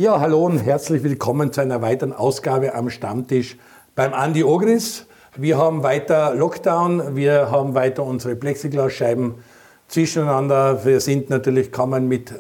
Ja, hallo und herzlich willkommen zu einer weiteren Ausgabe am Stammtisch beim Andi Ogris. Wir haben weiter Lockdown, wir haben weiter unsere Plexiglasscheiben zwischeneinander. Wir sind natürlich kommen mit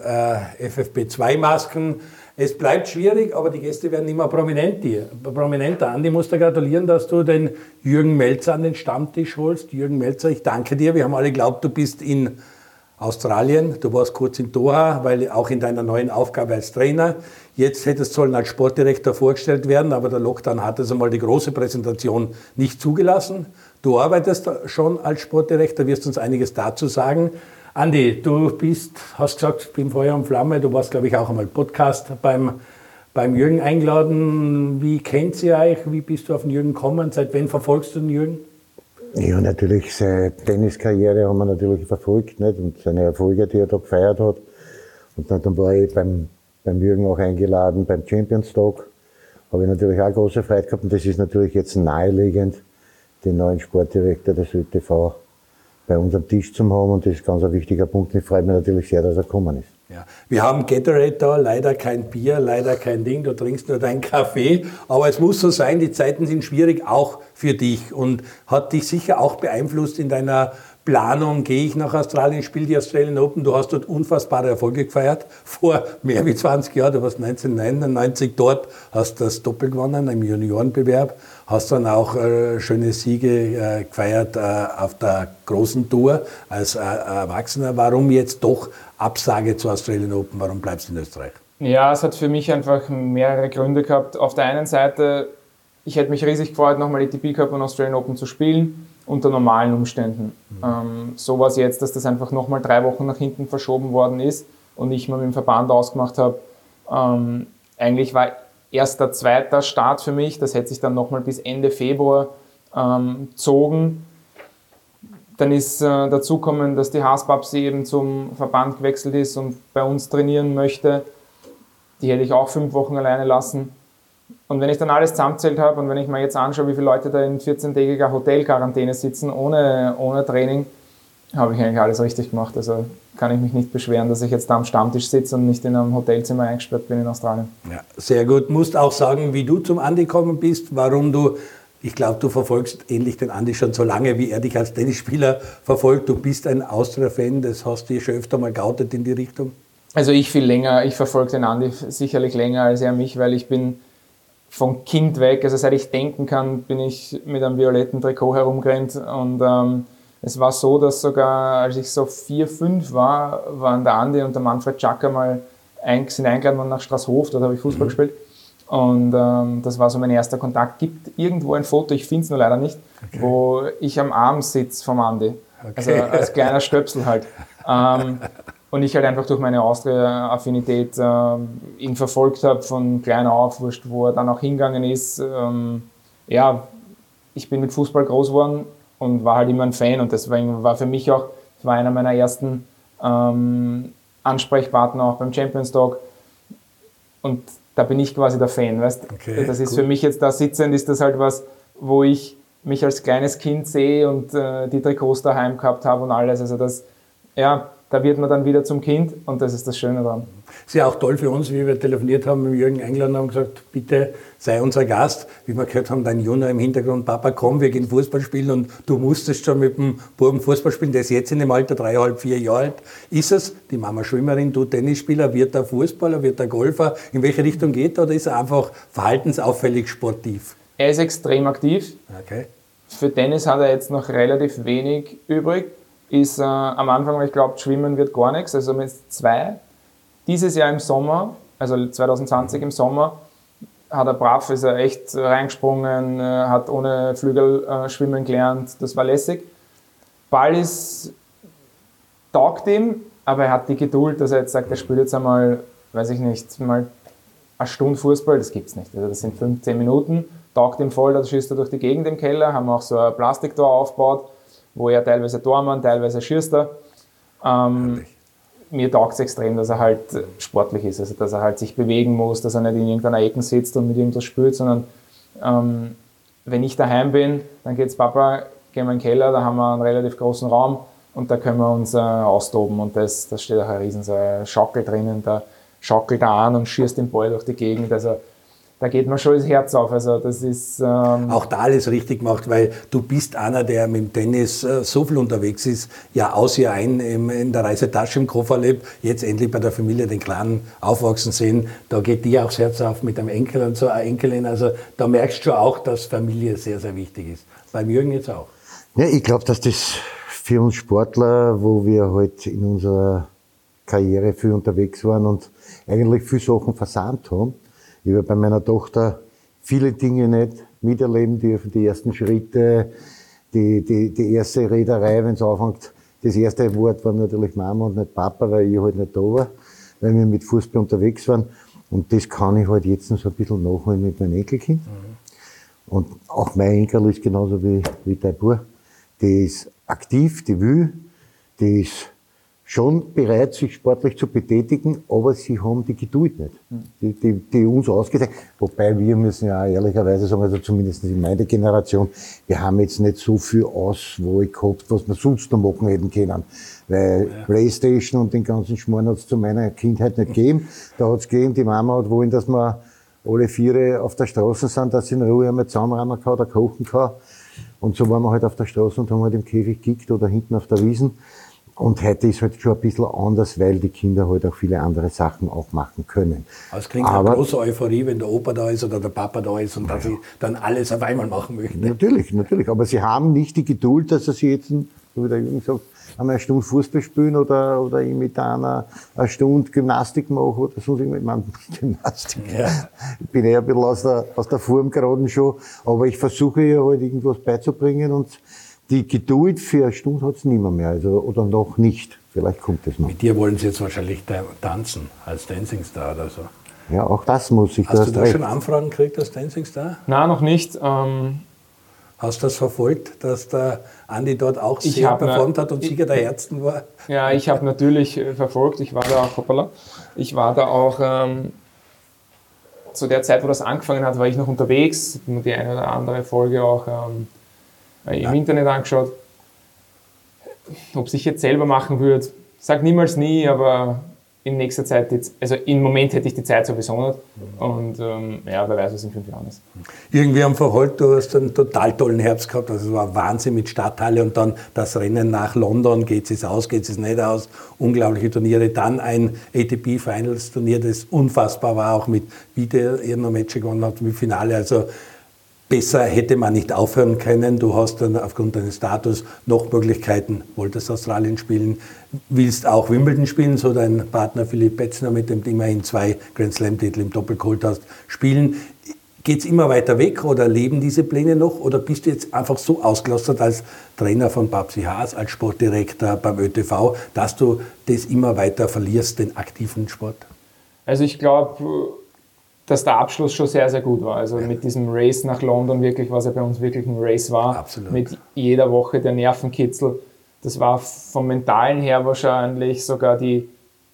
FFP2-Masken. Es bleibt schwierig, aber die Gäste werden immer prominenter. Andi, ich muss dir gratulieren, dass du den Jürgen Melzer an den Stammtisch holst. Jürgen Melzer, ich danke dir. Wir haben alle geglaubt, du bist in Australien. Du warst kurz in Doha, weil auch in deiner neuen Aufgabe als Trainer. Jetzt hättest du als Sportdirektor vorgestellt werden, aber der Lockdown hat also mal die große Präsentation nicht zugelassen. Du arbeitest schon als Sportdirektor, wirst uns einiges dazu sagen. Andi, du hast gesagt, ich bin Feuer und Flamme. Du warst, glaube ich, auch einmal Podcast beim Jürgen eingeladen. Wie kennt ihr euch? Wie bist du auf den Jürgen gekommen? Seit wann verfolgst du den Jürgen? Ja, natürlich, seine Tenniskarriere haben wir natürlich verfolgt, nicht? Und seine Erfolge, die er da gefeiert hat. Und dann war ich beim Jürgen auch eingeladen beim Champions Talk. Habe ich natürlich auch große Freude gehabt. Und das ist natürlich jetzt naheliegend, den neuen Sportdirektor des ÖTV bei uns am Tisch zu haben. Und das ist ganz ein wichtiger Punkt. Ich freue mich natürlich sehr, dass er gekommen ist. Ja. Wir haben Gatorade da, leider kein Bier, leider kein Ding, du trinkst nur deinen Kaffee. Aber es muss so sein, die Zeiten sind schwierig, auch für dich. Und hat dich sicher auch beeinflusst in deiner Planung, gehe ich nach Australien, spiele die Australian Open. Du hast dort unfassbare Erfolge gefeiert, vor mehr wie 20 Jahren. Du warst 1999 dort, hast das Doppel gewonnen im Juniorenbewerb, hast dann auch schöne Siege gefeiert auf der großen Tour als Erwachsener. Warum jetzt doch Absage zur Australian Open? Warum bleibst du in Österreich? Ja, es hat für mich einfach mehrere Gründe gehabt. Auf der einen Seite, ich hätte mich riesig gefreut, nochmal ATP Cup und Australian Open zu spielen, unter normalen Umständen. So war es jetzt, dass das einfach nochmal 3 Wochen nach hinten verschoben worden ist und ich mir mit dem Verband ausgemacht habe, eigentlich war erst der zweite Start für mich, das hätte sich dann nochmal bis Ende Februar gezogen. Dann ist dazu gekommen, dass die Haas-Babsi eben zum Verband gewechselt ist und bei uns trainieren möchte. Die hätte ich auch 5 Wochen alleine lassen. Und wenn ich dann alles zusammenzählt habe und wenn ich mir jetzt anschaue, wie viele Leute da in 14-tägiger Hotelquarantäne sitzen, ohne Training, habe ich eigentlich alles richtig gemacht. Also kann ich mich nicht beschweren, dass ich jetzt da am Stammtisch sitze und nicht in einem Hotelzimmer eingesperrt bin in Australien. Ja, sehr gut. Musst auch sagen, wie du zum Andi gekommen bist, warum du, ich glaube, du verfolgst ähnlich den Andi schon so lange, wie er dich als Tennisspieler verfolgt. Du bist ein Austria-Fan, das hast du schon öfter mal geoutet in die Richtung. Also ich viel länger, ich verfolge den Andi sicherlich länger als er mich, weil ich bin von Kind weg, also seit ich denken kann, bin ich mit einem violetten Trikot herumgerannt und es war so, dass sogar, als ich so 4, 5 war, waren der Andi und der Manfred Czaka mal sind eingeladen worden nach Straßhof, dort habe ich Fußball gespielt und das war so mein erster Kontakt. Gibt irgendwo ein Foto, ich finde es nur leider nicht, wo ich am Arm sitze vom Andi, also als kleiner Stöpsel halt. Und ich halt einfach durch meine Austria-Affinität ihn verfolgt habe von klein auf, wurscht, wo er dann auch hingegangen ist. Ja, ich bin mit Fußball groß geworden und war halt immer ein Fan und deswegen war für mich auch, das war einer meiner ersten Ansprechpartner auch beim Champions Talk und da bin ich quasi der Fan, weißt? Okay, das ist cool. Für mich jetzt da sitzend, ist das halt was, wo ich mich als kleines Kind sehe und die Trikots daheim gehabt habe und alles, also das, ja, da wird man dann wieder zum Kind und das ist das Schöne daran. Ist ja auch toll für uns, wie wir telefoniert haben mit Jürgen eingeladen haben gesagt, bitte sei unser Gast. Wie wir gehört haben, dein Junior im Hintergrund, Papa, komm, wir gehen Fußball spielen und du musstest schon mit dem Buben Fußball spielen, der ist jetzt in dem Alter, 3,5, 4 Jahre alt. Ist es, die Mama Schwimmerin, du Tennisspieler, wird er Fußballer, wird er Golfer? In welche Richtung geht er oder ist er einfach verhaltensauffällig sportiv? Er ist extrem aktiv. Okay. Für Tennis hat er jetzt noch relativ wenig übrig. Ist am Anfang, weil ich glaube, Schwimmen wird gar nichts, also mit 2. Dieses Jahr im Sommer, also 2020 im Sommer, ist er echt reingesprungen, hat ohne Flügel schwimmen gelernt, das war lässig. Ball taugt ihm, aber er hat die Geduld, dass er jetzt sagt, er spielt jetzt einmal, weiß ich nicht, mal eine Stunde Fußball, das gibt's nicht. Also das sind 15 Minuten, taugt ihm voll, da schießt er durch die Gegend im Keller, haben auch so ein Plastiktor aufgebaut, wo er teilweise Tormann, teilweise schießt er. Mir taugt es extrem, dass er halt sportlich ist, also dass er halt sich bewegen muss, dass er nicht in irgendeiner Ecke sitzt und mit irgendwas spielt, sondern wenn ich daheim bin, dann geht's Papa, gehen wir in den Keller, da haben wir einen relativ großen Raum und da können wir uns austoben und das steht auch ein riesen so ein Schaukel drinnen, da schaukelt da an und schießt den Ball durch die Gegend. Also da geht mir schon das Herz auf. Also das ist auch da alles richtig gemacht, weil du bist einer, der mit dem Tennis so viel unterwegs ist, Jahr aus, Jahr ein in der Reisetasche im Koffer lebt, jetzt endlich bei der Familie den Kleinen aufwachsen sehen. Da geht dir auch das Herz auf mit einem Enkel und so eine Enkelin. Also da merkst du schon auch, dass Familie sehr, sehr wichtig ist. Beim Jürgen jetzt auch. Ja, ich glaube, dass das für uns Sportler, wo wir halt in unserer Karriere viel unterwegs waren und eigentlich viele Sachen versäumt haben. Ich habe bei meiner Tochter viele Dinge nicht miterleben dürfen, die ersten Schritte, die erste Reederei, wenn es anfängt. Das erste Wort war natürlich Mama und nicht Papa, weil ich halt nicht da war, weil wir mit Fußball unterwegs waren. Und das kann ich halt jetzt noch so ein bisschen nachholen mit meinem Enkelkind. Und auch mein Enkel ist genauso wie dein Bub. Die ist aktiv, die will, die ist schon bereit, sich sportlich zu betätigen, aber sie haben die Geduld nicht, die uns ausgezeichnet. Wobei wir müssen ja auch ehrlicherweise sagen, also zumindest in meiner Generation, wir haben jetzt nicht so viel Auswahl gehabt, was wir sonst noch machen hätten können. Weil Playstation und den ganzen Schmarrn hat es zu meiner Kindheit nicht gegeben. Da hat es gegeben, die Mama hat wollen, dass wir alle vier auf der Straße sind, dass sie in Ruhe einmal zusammenräumen kann oder kochen kann. Und so waren wir halt auf der Straße und haben halt im Käfig gekickt oder hinten auf der Wiesn. Und heute ist halt schon ein bisschen anders, weil die Kinder halt auch viele andere Sachen auch machen können. Es klingt eine große Euphorie, wenn der Opa da ist oder der Papa da ist und dass sie dann alles auf einmal machen möchten. Natürlich. Aber sie haben nicht die Geduld, dass sie jetzt, so wie der Jürgen sagt, einmal eine Stunde Fußball spielen oder ich mit einer eine Stunde Gymnastik mache oder sonst irgendwas. Ich meine, Gymnastik. Ja. Ich bin eher ein bisschen aus der Form geraten schon, aber ich versuche ihr halt irgendwas beizubringen und die Geduld für eine Stunde hat es niemand mehr, also, oder noch nicht. Vielleicht kommt es noch. Mit dir wollen sie jetzt wahrscheinlich tanzen, als Dancing Star oder so. Ja, auch das muss ich. Hast du da schon Anfragen gekriegt als Dancing Star? Nein, noch nicht. Hast du das verfolgt, dass der Andi dort auch sehr performt hat und Sieger der Herzen war? Ja, ich habe natürlich verfolgt. Ich war da auch zu der Zeit, wo das angefangen hat, war ich noch unterwegs. Ich habe mir die eine oder andere Folge auch im Internet angeschaut. Ob ich jetzt selber machen würde, sag niemals nie, aber in nächster Zeit, also im Moment hätte ich die Zeit sowieso nicht. Und wer weiß, was in 5 Jahren ist. Irgendwie am Verholt, du hast einen total tollen Herbst gehabt. Also es war Wahnsinn mit Stadthalle und dann das Rennen nach London. Geht es aus, geht es nicht aus? Unglaubliche Turniere. Dann ein ATP Finals Turnier, das unfassbar war, auch mit Wiede, ihr noch Match gewonnen hat, mit Finale. Also besser hätte man nicht aufhören können. Du hast dann aufgrund deines Status noch Möglichkeiten, wolltest Australien spielen, willst auch Wimbledon spielen, so dein Partner Philipp Petzner, mit dem du immerhin 2 Grand Slam-Titel im Doppel geholt hast, spielen. Geht es immer weiter weg oder leben diese Pläne noch? Oder bist du jetzt einfach so ausgelastet als Trainer von Babsi Haas, als Sportdirektor beim ÖTV, dass du das immer weiter verlierst, den aktiven Sport? Also ich glaube, dass der Abschluss schon sehr, sehr gut war. Also mit diesem Race nach London wirklich, was ja bei uns wirklich ein Race war. Absolut. Mit jeder Woche der Nervenkitzel. Das war vom Mentalen her wahrscheinlich sogar die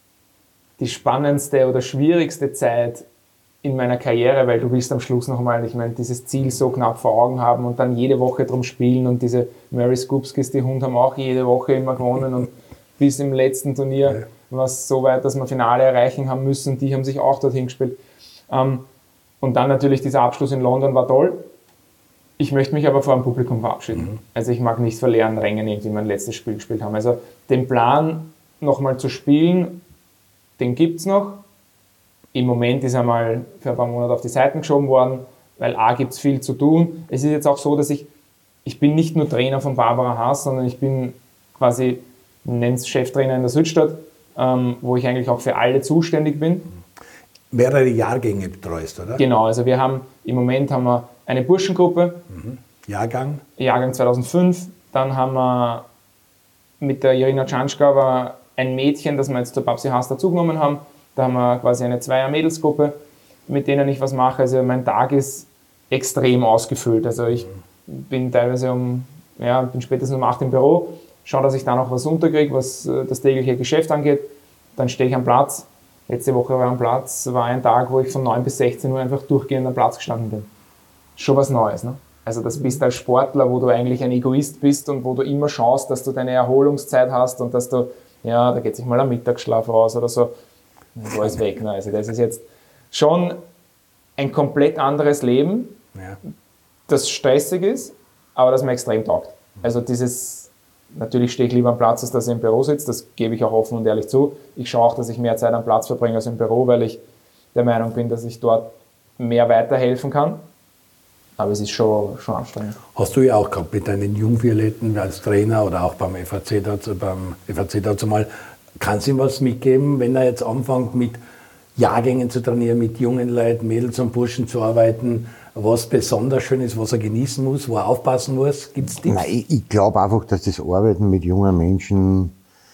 spannendste oder schwierigste Zeit in meiner Karriere, weil du willst am Schluss nochmal, ich meine, dieses Ziel so knapp vor Augen haben und dann jede Woche drum spielen und diese Mary Skupskis, die Hund, haben auch jede Woche immer gewonnen und bis im letzten Turnier war es so weit, dass wir Finale erreichen haben müssen, die haben sich auch dorthin gespielt. Und dann natürlich dieser Abschluss in London war toll. Ich möchte mich aber vor dem Publikum verabschieden. Also ich mag nicht vor leeren Rängen irgendwie mein letztes Spiel gespielt haben. Also den Plan, nochmal zu spielen, den gibt es noch. Im Moment ist er mal für ein paar Monate auf die Seiten geschoben worden, weil gibt es viel zu tun. Es ist jetzt auch so, dass ich bin nicht nur Trainer von Barbara Haas, sondern ich bin quasi, nenne es Cheftrainer in der Südstadt, wo ich eigentlich auch für alle zuständig bin. Mehrere Jahrgänge betreust, oder? Genau, also im Moment haben wir eine Burschengruppe. Jahrgang 2005. Dann haben wir mit der Irina Czanczka ein Mädchen, das wir jetzt zur Babsi Haas dazugenommen haben. Da haben wir quasi eine Zweier-Mädelsgruppe, mit denen ich was mache. Also mein Tag ist extrem ausgefüllt. Also ich bin teilweise bin spätestens um 8 im Büro, schaue, dass ich da noch was unterkriege, was das tägliche Geschäft angeht. Dann stehe ich am Platz. Letzte Woche war am Platz, war ein Tag, wo ich von 9 bis 16 Uhr einfach durchgehend am Platz gestanden bin. Schon was Neues, ne? Also das bist als Sportler, wo du eigentlich ein Egoist bist und wo du immer schaust, dass du deine Erholungszeit hast und dass du, da geht sich mal ein Mittagsschlaf raus oder so. und alles weg. Ne? Also das ist jetzt schon ein komplett anderes Leben, das stressig ist, aber das mir extrem taugt. Also natürlich stehe ich lieber am Platz, als dass ich im Büro sitze, das gebe ich auch offen und ehrlich zu. Ich schaue auch, dass ich mehr Zeit am Platz verbringe als im Büro, weil ich der Meinung bin, dass ich dort mehr weiterhelfen kann. Aber es ist schon anstrengend. Hast du ja auch gehabt mit deinen Jungvioleten als Trainer oder auch beim FAC dazu mal. Kannst du ihm was mitgeben, wenn er jetzt anfängt mit Jahrgängen zu trainieren, mit jungen Leuten, Mädels und Burschen zu arbeiten, was besonders schön ist, was er genießen muss, wo er aufpassen muss? Gibt es Tipps? Nein, ich glaube einfach, dass das Arbeiten mit jungen Menschen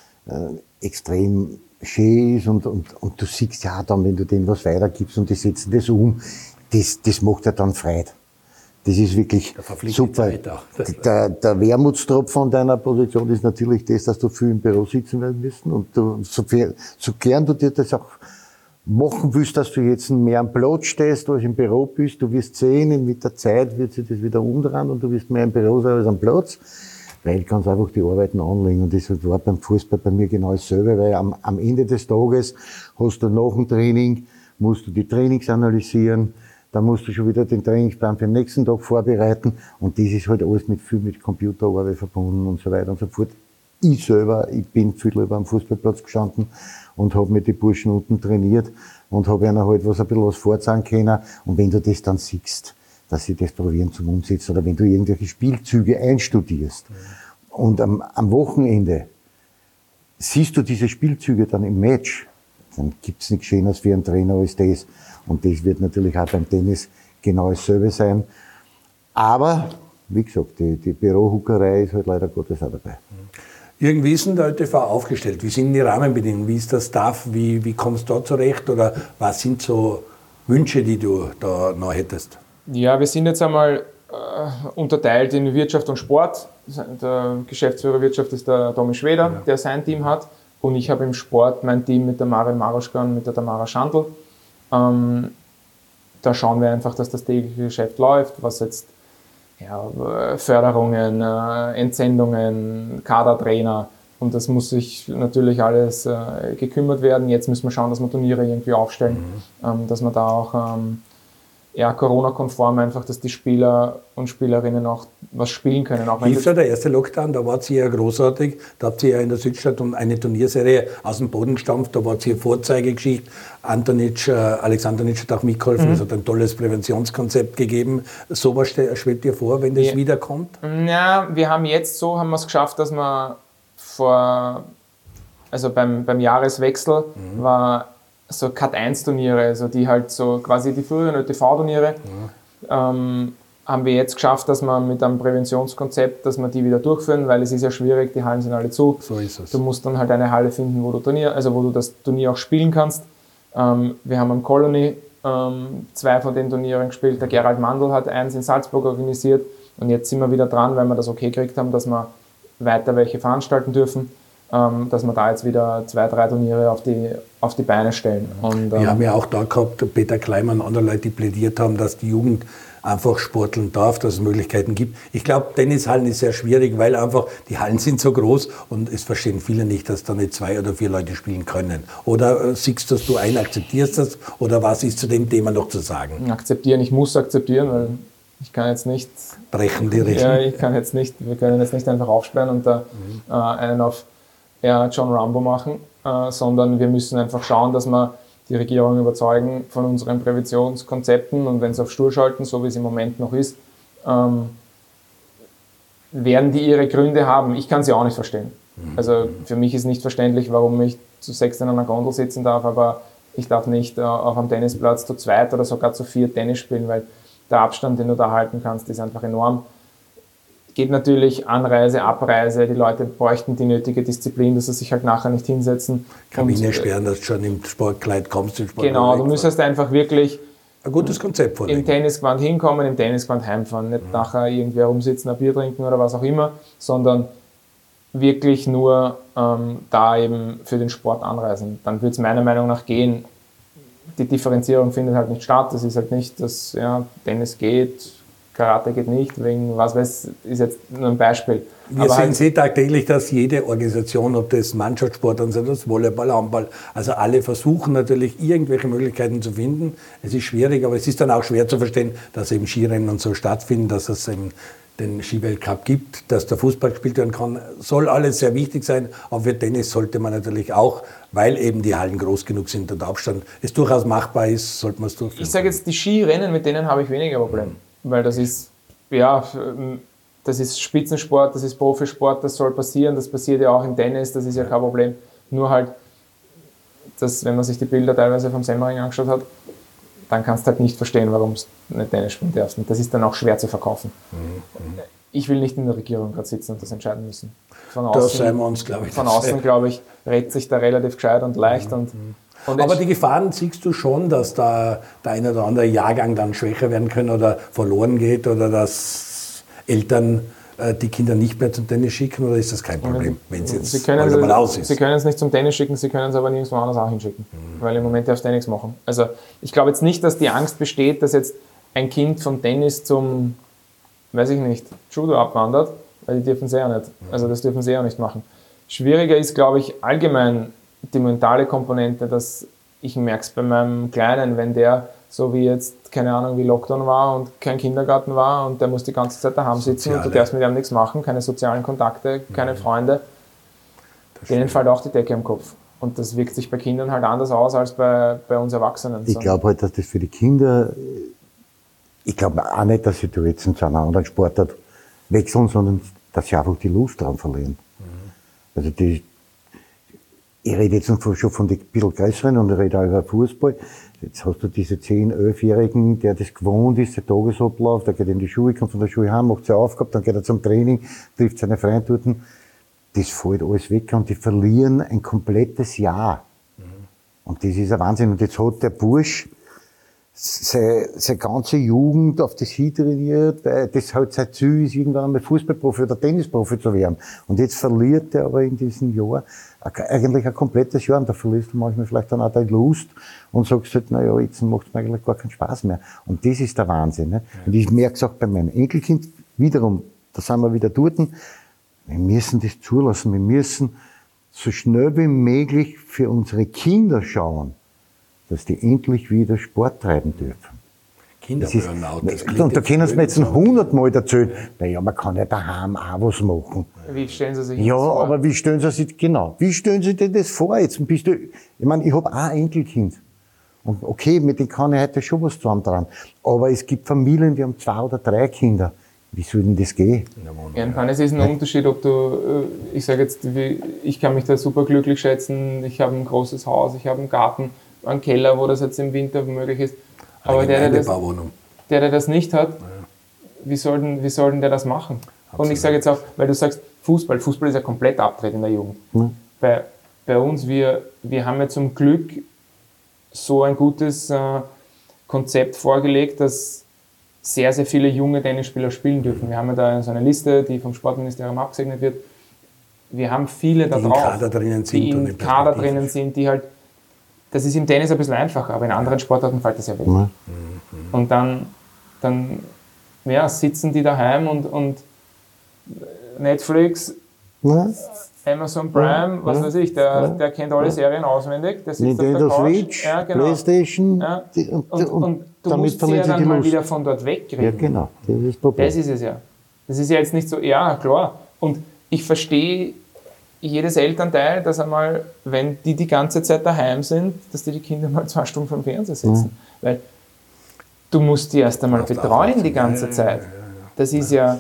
extrem schön ist und du siehst ja dann, wenn du denen was weitergibst und die setzen das um, das macht ja dann Freude. Das ist wirklich super. Der Wermutstropfen an deiner Position ist natürlich das, dass du viel im Büro sitzen werden müssen und so gern du dir das auch machen willst, dass du jetzt mehr am Platz stehst, als im Büro bist, du wirst sehen, mit der Zeit wird sich das wieder umdrehen und du wirst mehr im Büro sein als am Platz, weil du kannst einfach die Arbeiten anlegen und das war beim Fußball bei mir genau dasselbe, weil am Ende des Tages hast du nach dem Training, musst du die Trainings analysieren, dann musst du schon wieder den Trainingsplan für den nächsten Tag vorbereiten und das ist halt alles mit Computerarbeit verbunden und so weiter und so fort. Ich bin viel lieber am Fußballplatz gestanden und habe mit den Burschen unten trainiert und habe ihnen halt ein bisschen was vorzeigen können. Und wenn du das dann siehst, dass sie das probieren zum Umsetzen oder wenn du irgendwelche Spielzüge einstudierst und am Wochenende siehst du diese Spielzüge dann im Match, dann gibt's nichts Schöneres für einen Trainer als das. Und das wird natürlich auch beim Tennis genau dasselbe sein. Aber, wie gesagt, die Bürohuckerei ist halt leider Gottes auch dabei. Jürgen, wie ist denn der ÖTV aufgestellt? Wie sind die Rahmenbedingungen? Wie ist der Staff? Wie kommst du da zurecht? Oder was sind so Wünsche, die du da noch hättest? Ja, wir sind jetzt einmal unterteilt in Wirtschaft und Sport. Der Geschäftsführer Wirtschaft ist der Tommy Schweder, der sein Team hat. Und ich habe im Sport mein Team mit der Marin Maroschka und mit der Tamara Schandl. Da schauen wir einfach, dass das tägliche Geschäft läuft, was jetzt Förderungen, Entsendungen, Kadertrainer und das muss sich natürlich alles gekümmert werden. Jetzt müssen wir schauen, dass wir Turniere irgendwie aufstellen, dass wir da auch Corona-konform einfach, dass die Spieler und Spielerinnen auch was spielen können. Auch Hilft ja der erste Lockdown, da war sie ja großartig, da habt ihr ja in der Südstadt eine Turnierserie aus dem Boden gestampft, da war sie eine Vorzeigegeschichte. Alexander Nitsch hat auch mitgeholfen, es hat ein tolles Präventionskonzept gegeben. Sowas schwebt dir vor, wenn das wiederkommt? Ja, wir haben es geschafft, dass wir beim Jahreswechsel war so Cut-1-Turniere, also die halt so quasi die früheren ÖTV-Turniere, haben wir jetzt geschafft, dass wir mit einem Präventionskonzept, dass wir die wieder durchführen, weil es ist ja schwierig, die Hallen sind alle zu. So ist es. Du musst dann halt eine Halle finden, wo du das Turnier auch spielen kannst. Wir haben am Colony 2 von den Turnieren gespielt, der Gerald Mandl hat eins in Salzburg organisiert und jetzt sind wir wieder dran, weil wir das okay gekriegt haben, dass wir weiter welche veranstalten dürfen. Dass wir da jetzt wieder 2, 3 Turniere auf die Beine stellen. Und, wir haben ja auch da gehabt, Peter Kleimann und andere Leute, die plädiert haben, dass die Jugend einfach sporteln darf, dass es Möglichkeiten gibt. Ich glaube, Tennishallen ist sehr schwierig, weil einfach die Hallen sind so groß und es verstehen viele nicht, dass da nicht 2 oder 4 Leute spielen können. Oder siehst du das akzeptierst das oder was ist zu dem Thema noch zu sagen? Akzeptieren, ich muss akzeptieren, weil ich kann jetzt nicht... Brechen die Regeln? Ja, wir können jetzt nicht einfach aufsperren und da einen auf John Rambo machen, sondern wir müssen einfach schauen, dass wir die Regierung überzeugen von unseren Präventionskonzepten und wenn sie auf Stur schalten, so wie es im Moment noch ist, werden die ihre Gründe haben. Ich kann sie auch nicht verstehen. Also für mich ist nicht verständlich, warum ich zu 6 in einer Gondel sitzen darf, aber ich darf nicht auf einem Tennisplatz zu 2 oder sogar zu 4 Tennis spielen, weil der Abstand, den du da halten kannst, ist einfach enorm. Geht natürlich Anreise, Abreise, die Leute bräuchten die nötige Disziplin, dass sie sich halt nachher nicht hinsetzen. Kabine sperren, dass du schon im Sportkleid kommst. Genau, du müsstest einfach wirklich ein gutes Konzept vorlegen. Im Tennisgewand hinkommen, im Tennisgewand heimfahren. Nicht nachher irgendwie rumsitzen, ein Bier trinken oder was auch immer, sondern wirklich nur da eben für den Sport anreisen. Dann würde es meiner Meinung nach gehen. Die Differenzierung findet halt nicht statt. Das ist halt nicht, dass Tennis geht, Karate geht nicht, wegen was weiß, ist jetzt nur ein Beispiel. Wir sehen sehr tagtäglich, dass jede Organisation, ob das Mannschaftssport ist, das Volleyball, Handball, also alle versuchen natürlich irgendwelche Möglichkeiten zu finden. Es ist schwierig, aber es ist dann auch schwer zu verstehen, dass eben Skirennen und so stattfinden, dass es eben den Skiweltcup gibt, dass der Fußball gespielt werden kann. Soll alles sehr wichtig sein, aber für Tennis sollte man natürlich auch, weil eben die Hallen groß genug sind und der Abstand es durchaus machbar ist, sollte man es durchführen. Ich sage jetzt, die Skirennen, mit denen habe ich weniger Probleme, weil das ist, ja, das ist Spitzensport, das ist Profisport, das soll passieren, das passiert ja auch im Tennis, das ist ja kein Problem. Nur halt, dass, wenn man sich die Bilder teilweise vom Semmering angeschaut hat, dann kannst du halt nicht verstehen, warum du nicht Tennis spielen darfst. Und das ist dann auch schwer zu verkaufen. Ich will nicht in der Regierung gerade sitzen und das entscheiden müssen. Von außen, glaube ich, redet sich da relativ gescheit und leicht. Aber die Gefahren siehst du schon, dass da der eine oder andere Jahrgang dann schwächer werden können oder verloren geht oder dass Eltern die Kinder nicht mehr zum Tennis schicken, oder ist das kein Problem, wenn es jetzt mal aus ist? Sie können es nicht zum Tennis schicken, sie können es aber nirgendwo anders auch hinschicken, weil im Moment darfst du nichts machen. Also ich glaube jetzt nicht, dass die Angst besteht, dass jetzt ein Kind vom Tennis zum, weiß ich nicht, Judo abwandert, weil die dürfen sie ja nicht. Also das dürfen sie ja nicht machen. Schwieriger ist, glaube ich, allgemein die mentale Komponente, dass ich merke es bei meinem Kleinen, wenn der, so wie jetzt, keine Ahnung, wie Lockdown war und kein Kindergarten war und der muss die ganze Zeit daheim sitzen und du darfst mit ihm nichts machen, keine sozialen Kontakte, keine Freunde, denen fällt auch die Decke am Kopf. Und das wirkt sich bei Kindern halt anders aus als bei uns Erwachsenen. Ich glaube halt, dass das für die Kinder, ich glaube auch nicht, dass sie da jetzt zu einer anderen Sportart wechseln, sondern dass sie einfach die Lust daran verlieren. Also ich rede jetzt schon von den bisschen größeren und ich rede auch über Fußball. Jetzt hast du diese 10-, 11-Jährigen, der das gewohnt ist, der Tagesablauf, der geht in die Schule, kommt von der Schule heim, macht seine Aufgabe, dann geht er zum Training, trifft seine Freunde dort. Das fällt alles weg und die verlieren ein komplettes Jahr. Und das ist ein Wahnsinn. Und jetzt hat der Bursch seine ganze Jugend auf das hintrainiert, weil das halt sein Ziel ist, irgendwann einmal Fußballprofi oder Tennisprofi zu werden. Und jetzt verliert er aber in diesem Jahr eigentlich ein komplettes Jahr und da verlierst du manchmal vielleicht dann auch die Lust und sagst halt, naja, jetzt macht es mir eigentlich gar keinen Spaß mehr. Und das ist der Wahnsinn. Ne? Und ich merke es auch bei meinem Enkelkind wiederum, da sind wir wieder dort, wir müssen das zulassen, wir müssen so schnell wie möglich für unsere Kinder schauen, dass die endlich wieder Sport treiben dürfen. Kinderburnout. Und da können Sie mir jetzt 100-mal erzählen, naja, man kann ja daheim auch was machen. Wie stellen Sie sich das vor? Ja, aber wie stellen Sie sich, genau, wie stellen Sie denn das vor? Jetzt bist du, ich meine, ich habe auch ein Enkelkind. Und okay, mit denen kann ich heute schon was zusammen dran. Aber es gibt Familien, die haben 2 oder 3 Kinder. Wie soll denn das gehen? Ja, es ist ein Unterschied, ob du, ich sage jetzt, ich kann mich da super glücklich schätzen, ich habe ein großes Haus, ich habe einen Garten, einen Keller, wo das jetzt im Winter möglich ist. Aber der das nicht hat, wie soll denn der das machen? Absolut. Und ich sage jetzt auch, weil du sagst, Fußball ist ja komplett abgedreht in der Jugend. Bei uns, wir haben ja zum Glück so ein gutes Konzept vorgelegt, dass sehr, sehr viele junge Tennisspieler spielen dürfen. Wir haben ja da so eine Liste, die vom Sportministerium abgesegnet wird. Wir haben viele da drauf, die im Kader drinnen sind, die halt, das ist im Tennis ein bisschen einfacher, aber in anderen Sportarten fällt das ja weg. Und dann sitzen die daheim und Netflix, Amazon Prime, was weiß ich, der kennt alle Serien auswendig. Der sitzt Nintendo Switch, PlayStation. Und du musst sie ja dann mal wieder von dort wegkriegen. Ja, genau, das ist das Problem. Das ist es ja. Das ist ja jetzt nicht so, ja, klar. Und ich verstehe jedes Elternteil, dass einmal, wenn die ganze Zeit daheim sind, dass die Kinder mal 2 Stunden vom Fernseher sitzen. Weil du musst die erst einmal betreuen die ganze Zeit. Das ist ja,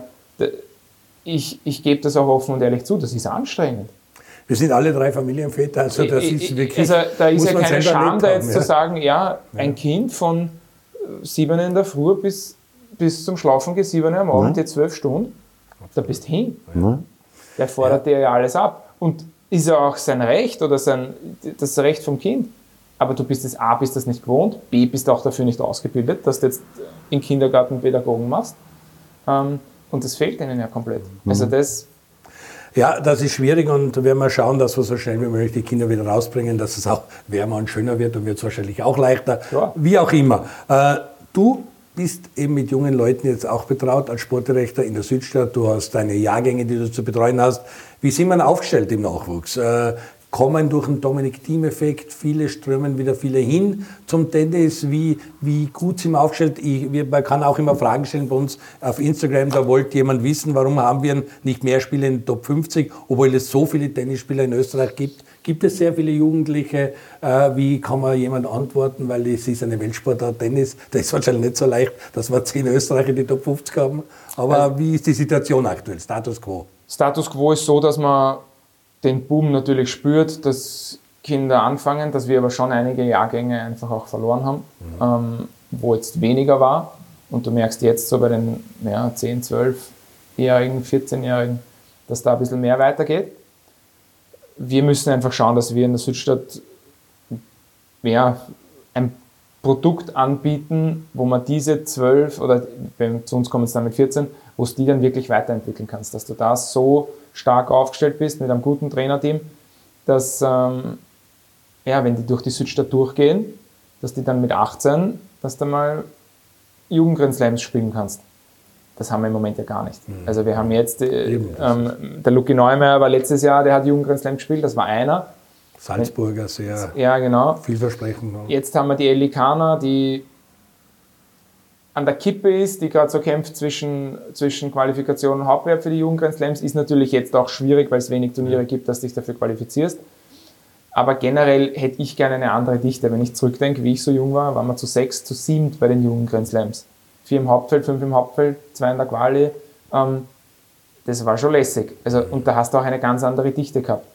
ich gebe das auch offen und ehrlich zu, das ist anstrengend. Wir sind alle 3 Familienväter, also das ist wirklich... Also da ist ja keine Scham, da jetzt zu sagen, ein Kind von 7 in der Früh bis zum Schlafen geht 7 am Abend, jetzt 12 Stunden, da bist du hin. Der fordert dir ja alles ab. Und ist ja auch sein Recht oder das Recht vom Kind. Aber du bist das nicht gewohnt, B, bist auch dafür nicht ausgebildet, dass du jetzt im Kindergarten Pädagogen machst. Und das fehlt ihnen ja komplett. Also das ist schwierig und werden wir schauen, dass wir so schnell wie möglich die Kinder wieder rausbringen, dass es auch wärmer und schöner wird und wird es wahrscheinlich auch leichter. Ja. Wie auch immer. Du bist eben mit jungen Leuten jetzt auch betraut als Sportdirektor in der Südstadt. Du hast deine Jahrgänge, die du zu betreuen hast. Wie sind wir aufgestellt im Nachwuchs? Kommen durch den Dominik-Thiem-Effekt, viele strömen wieder viele hin zum Tennis. Wie gut sind wir aufgestellt? Man kann auch immer Fragen stellen bei uns auf Instagram. Da wollte jemand wissen, warum haben wir nicht mehr Spiele in den Top 50, obwohl es so viele Tennisspieler in Österreich gibt. Gibt es sehr viele Jugendliche? Wie kann man jemand antworten? Weil es ist eine Weltsportart Tennis. Das ist wahrscheinlich nicht so leicht, dass wir 10 Österreicher in die Top 50 haben. Aber wie ist die Situation aktuell? Status quo? Status quo ist so, dass man den Boom natürlich spürt, dass Kinder anfangen, dass wir aber schon einige Jahrgänge einfach auch verloren haben, wo jetzt weniger war. Und du merkst jetzt so bei den 10-, 12-Jährigen, 14-Jährigen, dass da ein bisschen mehr weitergeht. Wir müssen einfach schauen, dass wir in der Südstadt ein Produkt anbieten, wo man diese 12 oder zu uns kommen es dann mit 14, wo es die dann wirklich weiterentwickeln kannst, dass du da so stark aufgestellt bist mit einem guten Trainerteam, dass wenn die durch die Südstadt durchgehen, dass die dann mit 18, dass du mal Jugend-Grand Slams spielen kannst. Das haben wir im Moment ja gar nicht. Also wir haben jetzt, der Luki Neumeier war letztes Jahr, der hat Jugend-Grand Slam gespielt, das war einer. Salzburger, sehr vielversprechend. Jetzt haben wir die Ellie Kahner, die an der Kippe ist, die gerade so kämpft zwischen Qualifikation und Hauptwerb für die Jugend-Grand Slams, ist natürlich jetzt auch schwierig, weil es wenig Turniere gibt, dass du dich dafür qualifizierst. Aber generell hätte ich gerne eine andere Dichte. Wenn ich zurückdenke, wie ich so jung war, waren wir zu 6, zu 7 bei den Jugend-Grand Slams. 4 im Hauptfeld, 5 im Hauptfeld, 2 in der Quali. Das war schon lässig. Also, und da hast du auch eine ganz andere Dichte gehabt.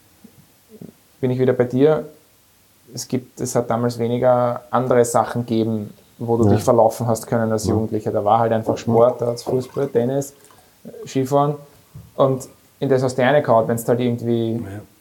Bin ich wieder bei dir. Es hat damals weniger andere Sachen gegeben, wo du dich verlaufen hast können als Jugendlicher. Da war halt einfach Sport, da hat es Fußball, Tennis, Skifahren. Und in das hast du reingehauen, wenn du halt irgendwie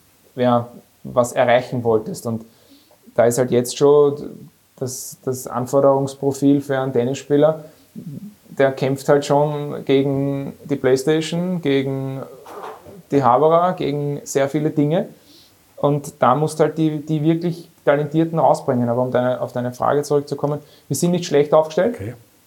was erreichen wolltest. Und da ist halt jetzt schon das Anforderungsprofil für einen Tennisspieler, der kämpft halt schon gegen die Playstation, gegen die Haberer, gegen sehr viele Dinge. Und da musst du halt die wirklich Talentierten rausbringen. Aber um auf deine Frage zurückzukommen, wir sind nicht schlecht aufgestellt,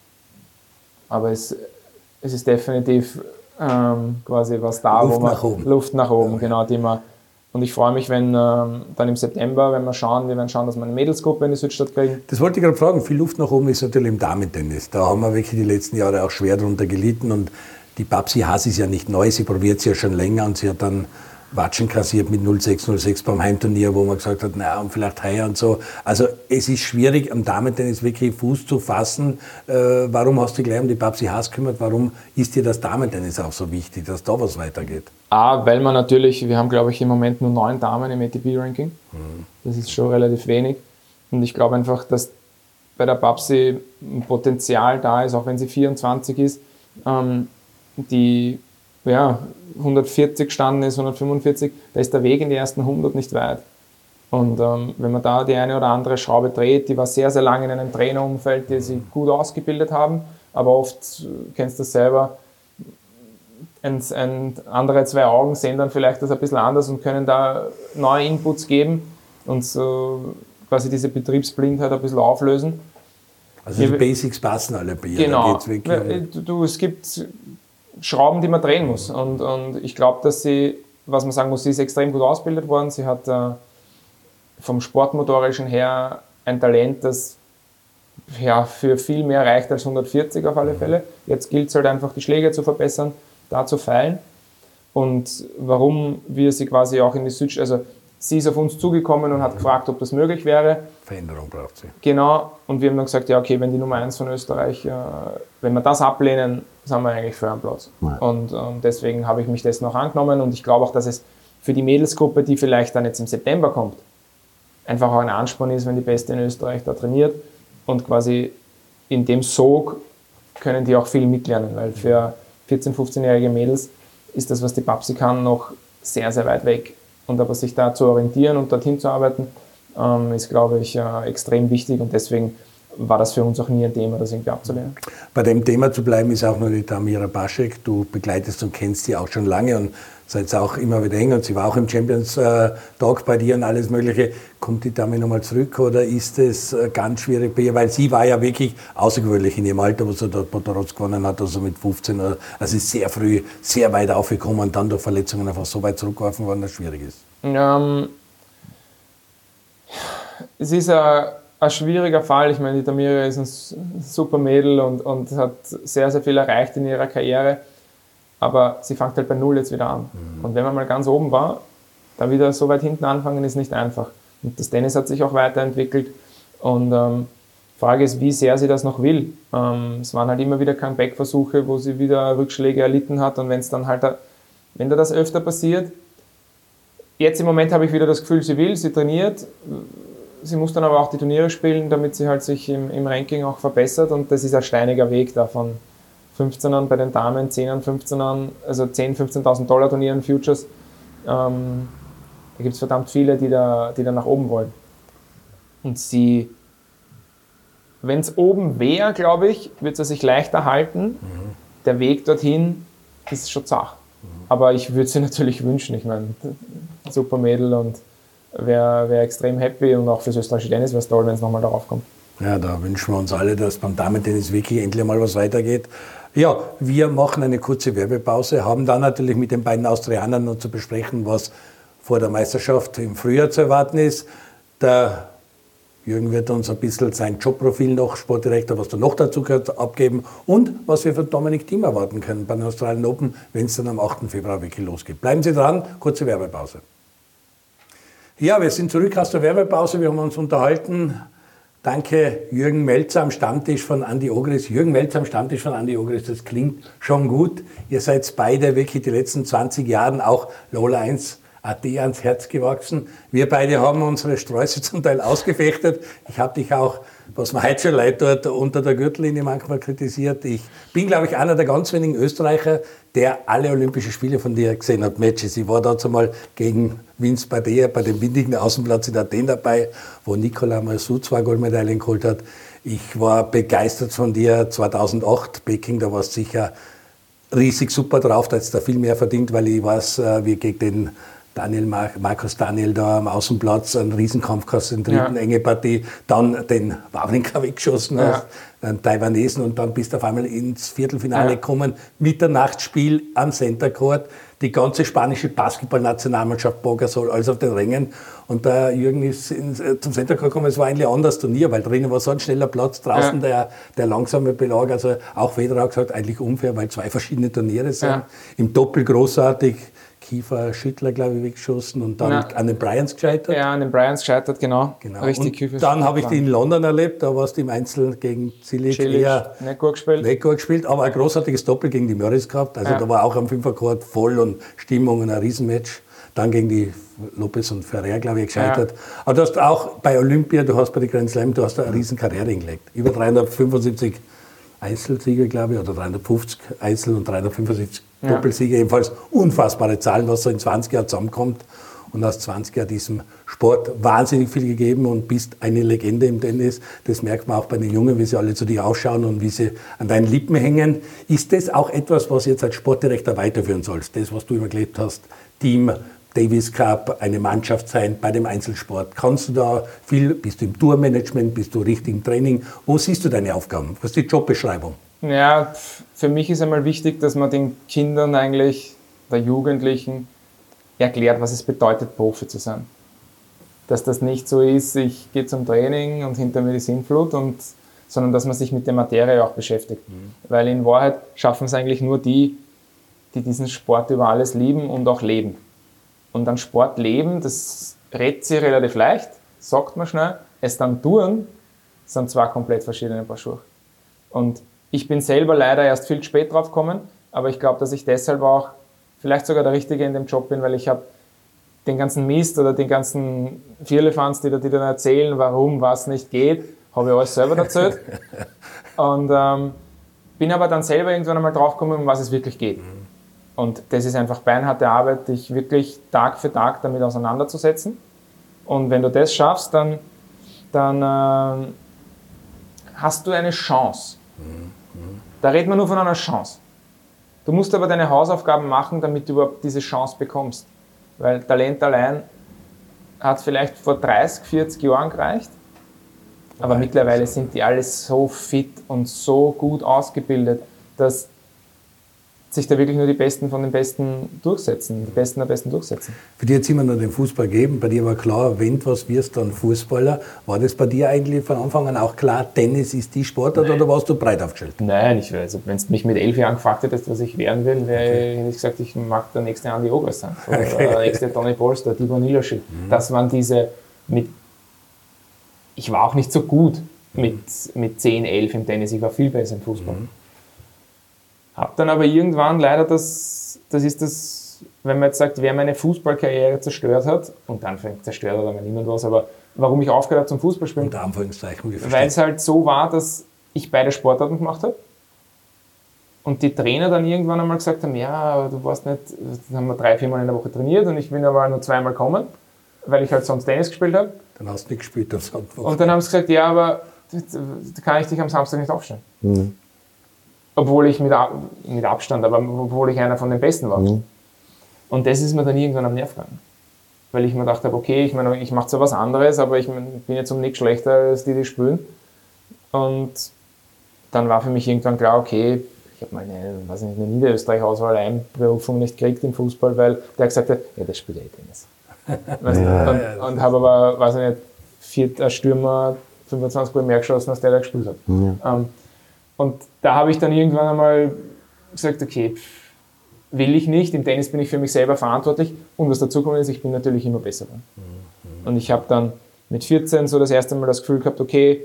aber es ist definitiv quasi was da, Luft nach oben, genau, die man. Und ich freue mich, wenn dann im September, wir werden schauen, dass wir eine Mädelsgruppe in die Südstadt kriegen. Das wollte ich gerade fragen. Viel Luft nach oben ist natürlich im Damentennis. Da haben wir wirklich die letzten Jahre auch schwer darunter gelitten. Und die Babsi Haas ist ja nicht neu, sie probiert es ja schon länger und sie hat dann Watschen kassiert mit 0-6 beim Heimturnier, wo man gesagt hat, naja, und vielleicht heuer und so. Also es ist schwierig, am Damentennis wirklich Fuß zu fassen. Warum hast du gleich um die Babsi Haas gekümmert? Warum ist dir das Damentennis auch so wichtig, dass da was weitergeht? Weil man natürlich, wir haben glaube ich im Moment nur 9 Damen im ATP-Ranking. Das ist schon relativ wenig. Und ich glaube einfach, dass bei der Babsi ein Potenzial da ist, auch wenn sie 24 ist, die 140 gestanden ist, 145, da ist der Weg in die ersten 100 nicht weit. Und wenn man da die eine oder andere Schraube dreht, die war sehr, sehr lange in einem Trainerumfeld, die sie gut ausgebildet haben, aber oft, kennst du das selber, andere 2 Augen sehen dann vielleicht das ein bisschen anders und können da neue Inputs geben und so quasi diese Betriebsblindheit ein bisschen auflösen. Also die Basics passen alle bei ihr. Genau. Es gibt Schrauben, die man drehen muss. Und ich glaube, dass sie, was man sagen muss, sie ist extrem gut ausgebildet worden. Sie hat vom Sportmotorischen her ein Talent, das für viel mehr reicht als 140 auf alle Fälle. Jetzt gilt es halt einfach, die Schläge zu verbessern, da zu feilen. Und warum wir sie quasi auch in die Südstadt, also sie ist auf uns zugekommen und hat gefragt, ob das möglich wäre. Veränderung braucht sie. Genau, und wir haben dann gesagt, ja okay, wenn die Nummer 1 von Österreich, wenn wir das ablehnen, sind wir eigentlich für einen Platz. Ja. Und deswegen habe ich mich dessen auch angenommen und ich glaube auch, dass es für die Mädelsgruppe, die vielleicht dann jetzt im September kommt, einfach auch ein Ansporn ist, wenn die Beste in Österreich da trainiert und quasi in dem Sog können die auch viel mitlernen, weil für 14-, 15-jährige Mädels ist das, was die Babsi kann, noch sehr, sehr weit weg. Und aber sich da zu orientieren und dorthin zu arbeiten, ist, glaube ich, extrem wichtig und deswegen war das für uns auch nie ein Thema, das irgendwie abzulehnen. Bei dem Thema zu bleiben ist auch noch die Tamira Baschek. Du begleitest und kennst sie auch schon lange und seid auch immer wieder eng und sie war auch im Champions Tag bei dir und alles Mögliche. Kommt die Dame nochmal zurück oder ist es ganz schwierig bei ihr? Weil sie war ja wirklich außergewöhnlich in ihrem Alter, wo sie dort Potoroz gewonnen hat, also mit 15. Also ist sehr früh, sehr weit aufgekommen und dann durch Verletzungen einfach so weit zurückgeworfen worden, dass es schwierig ist. Es ist ein schwieriger Fall. Ich meine, die Tamira ist ein super Mädel und hat sehr, sehr viel erreicht in ihrer Karriere. Aber sie fängt halt bei Null jetzt wieder an. Und wenn man mal ganz oben war, da wieder so weit hinten anfangen, ist nicht einfach. Und das Tennis hat sich auch weiterentwickelt. Und Frage ist, wie sehr sie das noch will. Es waren halt immer wieder Comeback-Versuche, wo sie wieder Rückschläge erlitten hat. Und wenn es dann halt, wenn da das öfter passiert, jetzt im Moment habe ich wieder das Gefühl, sie will, sie trainiert. Sie muss dann aber auch die Turniere spielen, damit sie halt sich im Ranking auch verbessert. Und das ist ein steiniger Weg davon. 15ern bei den Damen, 10ern, 15ern, also 10.000, 15.000 Dollar Turnieren, Futures. Da gibt es verdammt viele, die da nach oben wollen. Und sie, wenn es oben wäre, glaube ich, würde sie sich leichter halten. Der Weg dorthin ist schon zart. Aber ich würde sie natürlich wünschen. Ich meine, super Mädel und wäre extrem happy und auch fürs österreichische Tennis wäre es toll, wenn es nochmal darauf kommt. Ja, da wünschen wir uns alle, dass beim Damen-Tennis wirklich endlich mal was weitergeht. Ja, wir machen eine kurze Werbepause, haben dann natürlich mit den beiden Austrianern noch zu besprechen, was vor der Meisterschaft im Frühjahr zu erwarten ist. Der Jürgen wird uns ein bisschen sein Jobprofil noch, Sportdirektor, was da noch dazu gehört, abgeben und was wir von Dominic Thiem erwarten können bei den Australian Open, wenn es dann am 8. Februar wirklich losgeht. Bleiben Sie dran, kurze Werbepause. Ja, wir sind zurück aus der Werbepause, wir haben uns unterhalten. Danke Jürgen Melzer am Stammtisch von Andi Ogris. Jürgen Melzer am Stammtisch von Andi Ogris, das klingt schon gut. Ihr seid beide wirklich die letzten 20 Jahre auch Lola 1 AT ans Herz gewachsen. Wir beide haben unsere Sträuße zum Teil ausgefechtet. Ich habe dich auch, was mir heute schon leid tut, unter der Gürtellinie manchmal kritisiert. Ich bin, glaube ich, einer der ganz wenigen Österreicher, der alle Olympischen Spiele von dir gesehen hat, Matches. Ich war dazu mal gegen Vince Badea bei dem windigen Außenplatz in Athen dabei, wo Nicolas Massou 2 Goldmedaillen geholt hat. Ich war begeistert von dir 2008, Peking, da warst du sicher riesig super drauf, da hättest du viel mehr verdient, weil ich weiß, wie gegen den Markus Daniel da am Außenplatz einen Riesenkampf gehabt, in der dritten enge Partie, dann den Wawrinka weggeschossen hast, einen Taiwanesen und dann bist du auf einmal ins Viertelfinale gekommen, Mitternachtsspiel am Center Court, die ganze spanische Basketballnationalmannschaft Bogasol, alles auf den Rängen und der Jürgen ist zum Center Court gekommen, es war eigentlich ein anderes Turnier, weil drinnen war so ein schneller Platz, draußen der langsame Belag, also auch Federer hat gesagt, eigentlich unfair, weil 2 verschiedene Turniere sind, im Doppel großartig, Kiefer Schüttler, glaube ich, weggeschossen und dann an den Bryans gescheitert. Ja, an den Bryans gescheitert, genau. Richtig. Und dann habe ich die in London erlebt, da warst du im Einzel gegen Cilic eher nicht gut gespielt, aber ein großartiges Doppel gegen die Murrays gehabt. Also da war auch am Fünfercourt voll und Stimmung und ein Riesenmatch. Dann gegen die Lopez und Ferrer, glaube ich, gescheitert. Aber du hast auch bei Olympia, du hast bei den Grand Slam, du hast da eine riesen Karriere hingelegt. Über 375 Einzelsieger, glaube ich, oder 350 Einzel- und 375 Doppelsieger, jedenfalls unfassbare Zahlen, was so in 20 Jahren zusammenkommt. Und aus 20 Jahren diesem Sport wahnsinnig viel gegeben und bist eine Legende im Tennis. Das merkt man auch bei den Jungen, wie sie alle zu dir ausschauen und wie sie an deinen Lippen hängen. Ist das auch etwas, was jetzt als Sportdirektor weiterführen sollst? Das, was du immer gelebt hast, Team, Davis Cup, eine Mannschaft sein bei dem Einzelsport. Kannst du da viel, bist du im Tourmanagement, bist du richtig im Training? Wo siehst du deine Aufgaben? Was ist die Jobbeschreibung? Ja, für mich ist einmal wichtig, dass man den Kindern eigentlich, der Jugendlichen, erklärt, was es bedeutet, Profi zu sein. Dass das nicht so ist, ich gehe zum Training und hinter mir die Sinnflut, sondern dass man sich mit der Materie auch beschäftigt. Weil in Wahrheit schaffen es eigentlich nur die diesen Sport über alles lieben und auch leben. Und dann Sport leben, das redet sich relativ leicht, sagt man schnell. Es dann tun, sind 2 komplett verschiedene Paar Schuhe. Und ich bin selber leider erst viel spät drauf gekommen, aber ich glaube, dass ich deshalb auch vielleicht sogar der Richtige in dem Job bin, weil ich habe den ganzen Mist oder den ganzen Vierlefanz, die dann erzählen, warum was nicht geht, habe ich alles selber erzählt. Und bin aber dann selber irgendwann einmal drauf gekommen, um was es wirklich geht. Und das ist einfach beinharte Arbeit, dich wirklich Tag für Tag damit auseinanderzusetzen. Und wenn du das schaffst, dann hast du eine Chance. Da redet man nur von einer Chance. Du musst aber deine Hausaufgaben machen, damit du überhaupt diese Chance bekommst. Weil Talent allein hat vielleicht vor 30, 40 Jahren gereicht, aber mittlerweile sind die alle so fit und so gut ausgebildet, dass sich da wirklich nur die Besten von den Besten durchsetzen, die Besten der Besten durchsetzen. Für dich hat es immer noch den Fußball gegeben, bei dir war klar, wenn du was wirst, dann Fußballer. War das bei dir eigentlich von Anfang an auch klar, Tennis ist die Sportart oder warst du breit aufgestellt? Nein, also wenn du mich mit 11 Jahren gefragt hättest, was ich werden will, hätte ich gesagt, ich mag der nächste Andi Ogres sein. Oder der nächste Toni Polster, Tibor Niederschied. Das waren diese ich war auch nicht so gut mit 10, 11 im Tennis, ich war viel besser im Fußball. Hab dann aber irgendwann leider das ist das, wenn man jetzt sagt, wer meine Fußballkarriere zerstört hat, und dann zerstört hat aber niemand was, aber warum ich aufgehört habe zum Fußballspielen, Unter Anführungszeichen, weil es halt so war, dass ich beide Sportarten gemacht habe und die Trainer dann irgendwann einmal gesagt haben, ja, aber du warst nicht, dann haben wir 3, 4 Mal in der Woche trainiert und ich bin aber nur 2 Mal kommen, weil ich halt sonst Tennis gespielt habe. Dann hast du nicht gespielt am Samstag. Und dann haben sie gesagt, ja, aber da kann ich dich am Samstag nicht aufstellen. Obwohl ich mit Abstand, aber obwohl ich einer von den Besten war. Und das ist mir dann irgendwann am Nerv gegangen. Weil ich mir gedacht habe, okay, ich mache zwar was anderes, aber ich bin jetzt um nichts schlechter als die spielen. Und dann war für mich irgendwann klar, okay, ich habe mal eine Niederösterreich-Auswahl Einberufung nicht gekriegt im Fußball, weil der gesagt hat, ja, das spielt Tennis. Und habe aber, weiß ich nicht, vierter Stürmer 25 Mal mehr geschossen, als der gespielt hat. Und da habe ich dann irgendwann einmal gesagt, okay, will ich nicht, im Tennis bin ich für mich selber verantwortlich und was dazu kommt ist, ich bin natürlich immer besser geworden. Und ich habe dann mit 14 so das erste Mal das Gefühl gehabt, okay,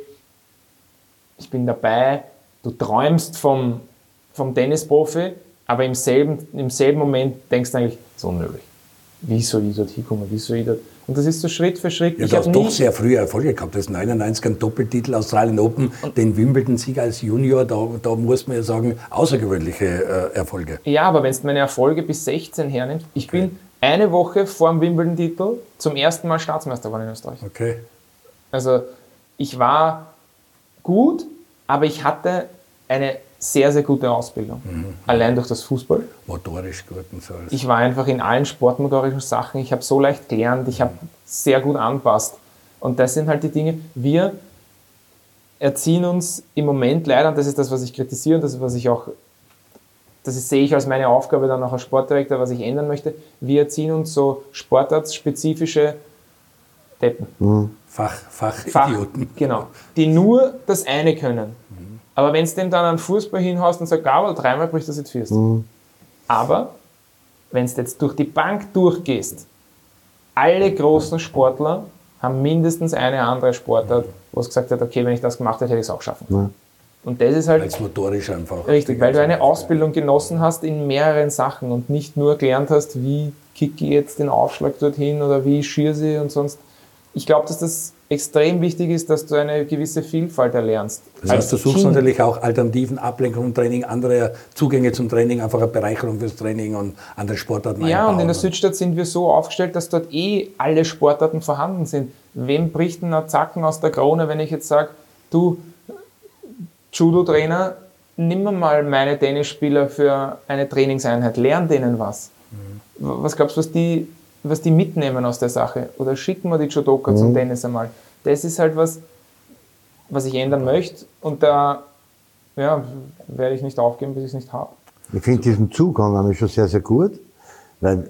ich bin dabei, du träumst vom Tennisprofi, aber im selben Moment denkst du eigentlich, so unmöglich. Wie soll ich dort hinkommen, wie soll ich dort... Und das ist so Schritt für Schritt. Ja, du hast doch sehr früh Erfolge gehabt. Du hast 99 einen Doppeltitel Australian Open, den Wimbledon-Sieg als Junior, da muss man ja sagen, außergewöhnliche Erfolge. Ja, aber wenn du meine Erfolge bis 16 hernimmst, ich bin eine Woche vor dem Wimbledon-Titel zum ersten Mal Staatsmeister geworden in Österreich. Okay. Also ich war gut, aber ich hatte eine sehr, sehr gute Ausbildung. Allein durch das Fußball. Motorisch gut und so. Ich war einfach in allen sportmotorischen Sachen. Ich habe so leicht gelernt, ich habe sehr gut anpasst. Und das sind halt die Dinge, wir erziehen uns im Moment leider, und das ist das, was ich kritisiere, und das ist, was ich auch, sehe ich als meine Aufgabe dann auch als Sportdirektor, was ich ändern möchte, wir erziehen uns so sportartspezifische Deppen. Fachidioten. Genau. Die nur das eine können. Aber wenn du dem dann einen Fußball hinhaust und sagst, aber 3-mal bricht das jetzt fürst. Aber wenn du jetzt durch die Bank durchgehst, alle großen Sportler haben mindestens eine andere Sportart, wo es gesagt hat, okay, wenn ich das gemacht hätte, hätte ich es auch schaffen. Und das ist halt... Als motorisch einfach. Richtig, weil du eine Ausbildung genossen hast in mehreren Sachen und nicht nur gelernt hast, wie kicke ich jetzt den Aufschlag dorthin oder wie schieße ich und sonst. Ich glaube, dass das extrem wichtig ist, dass du eine gewisse Vielfalt erlernst. Das heißt, du suchst natürlich auch Alternativen, Ablenkung im Training, andere Zugänge zum Training, einfach eine Bereicherung fürs Training und andere Sportarten Ja, einbauen. und in der Südstadt sind wir so aufgestellt, dass dort alle Sportarten vorhanden sind. Wem bricht denn ein Zacken aus der Krone, wenn ich jetzt sage, du Judo-Trainer, nimm mal meine Tennisspieler für eine Trainingseinheit, lern denen was. Was glaubst du, was die mitnehmen aus der Sache? Oder schicken wir die Judoka zum Tennis einmal? Das ist halt was ich ändern möchte. Und da werde ich nicht aufgeben, bis ich es nicht habe. Ich finde diesen Zugang schon sehr, sehr gut, weil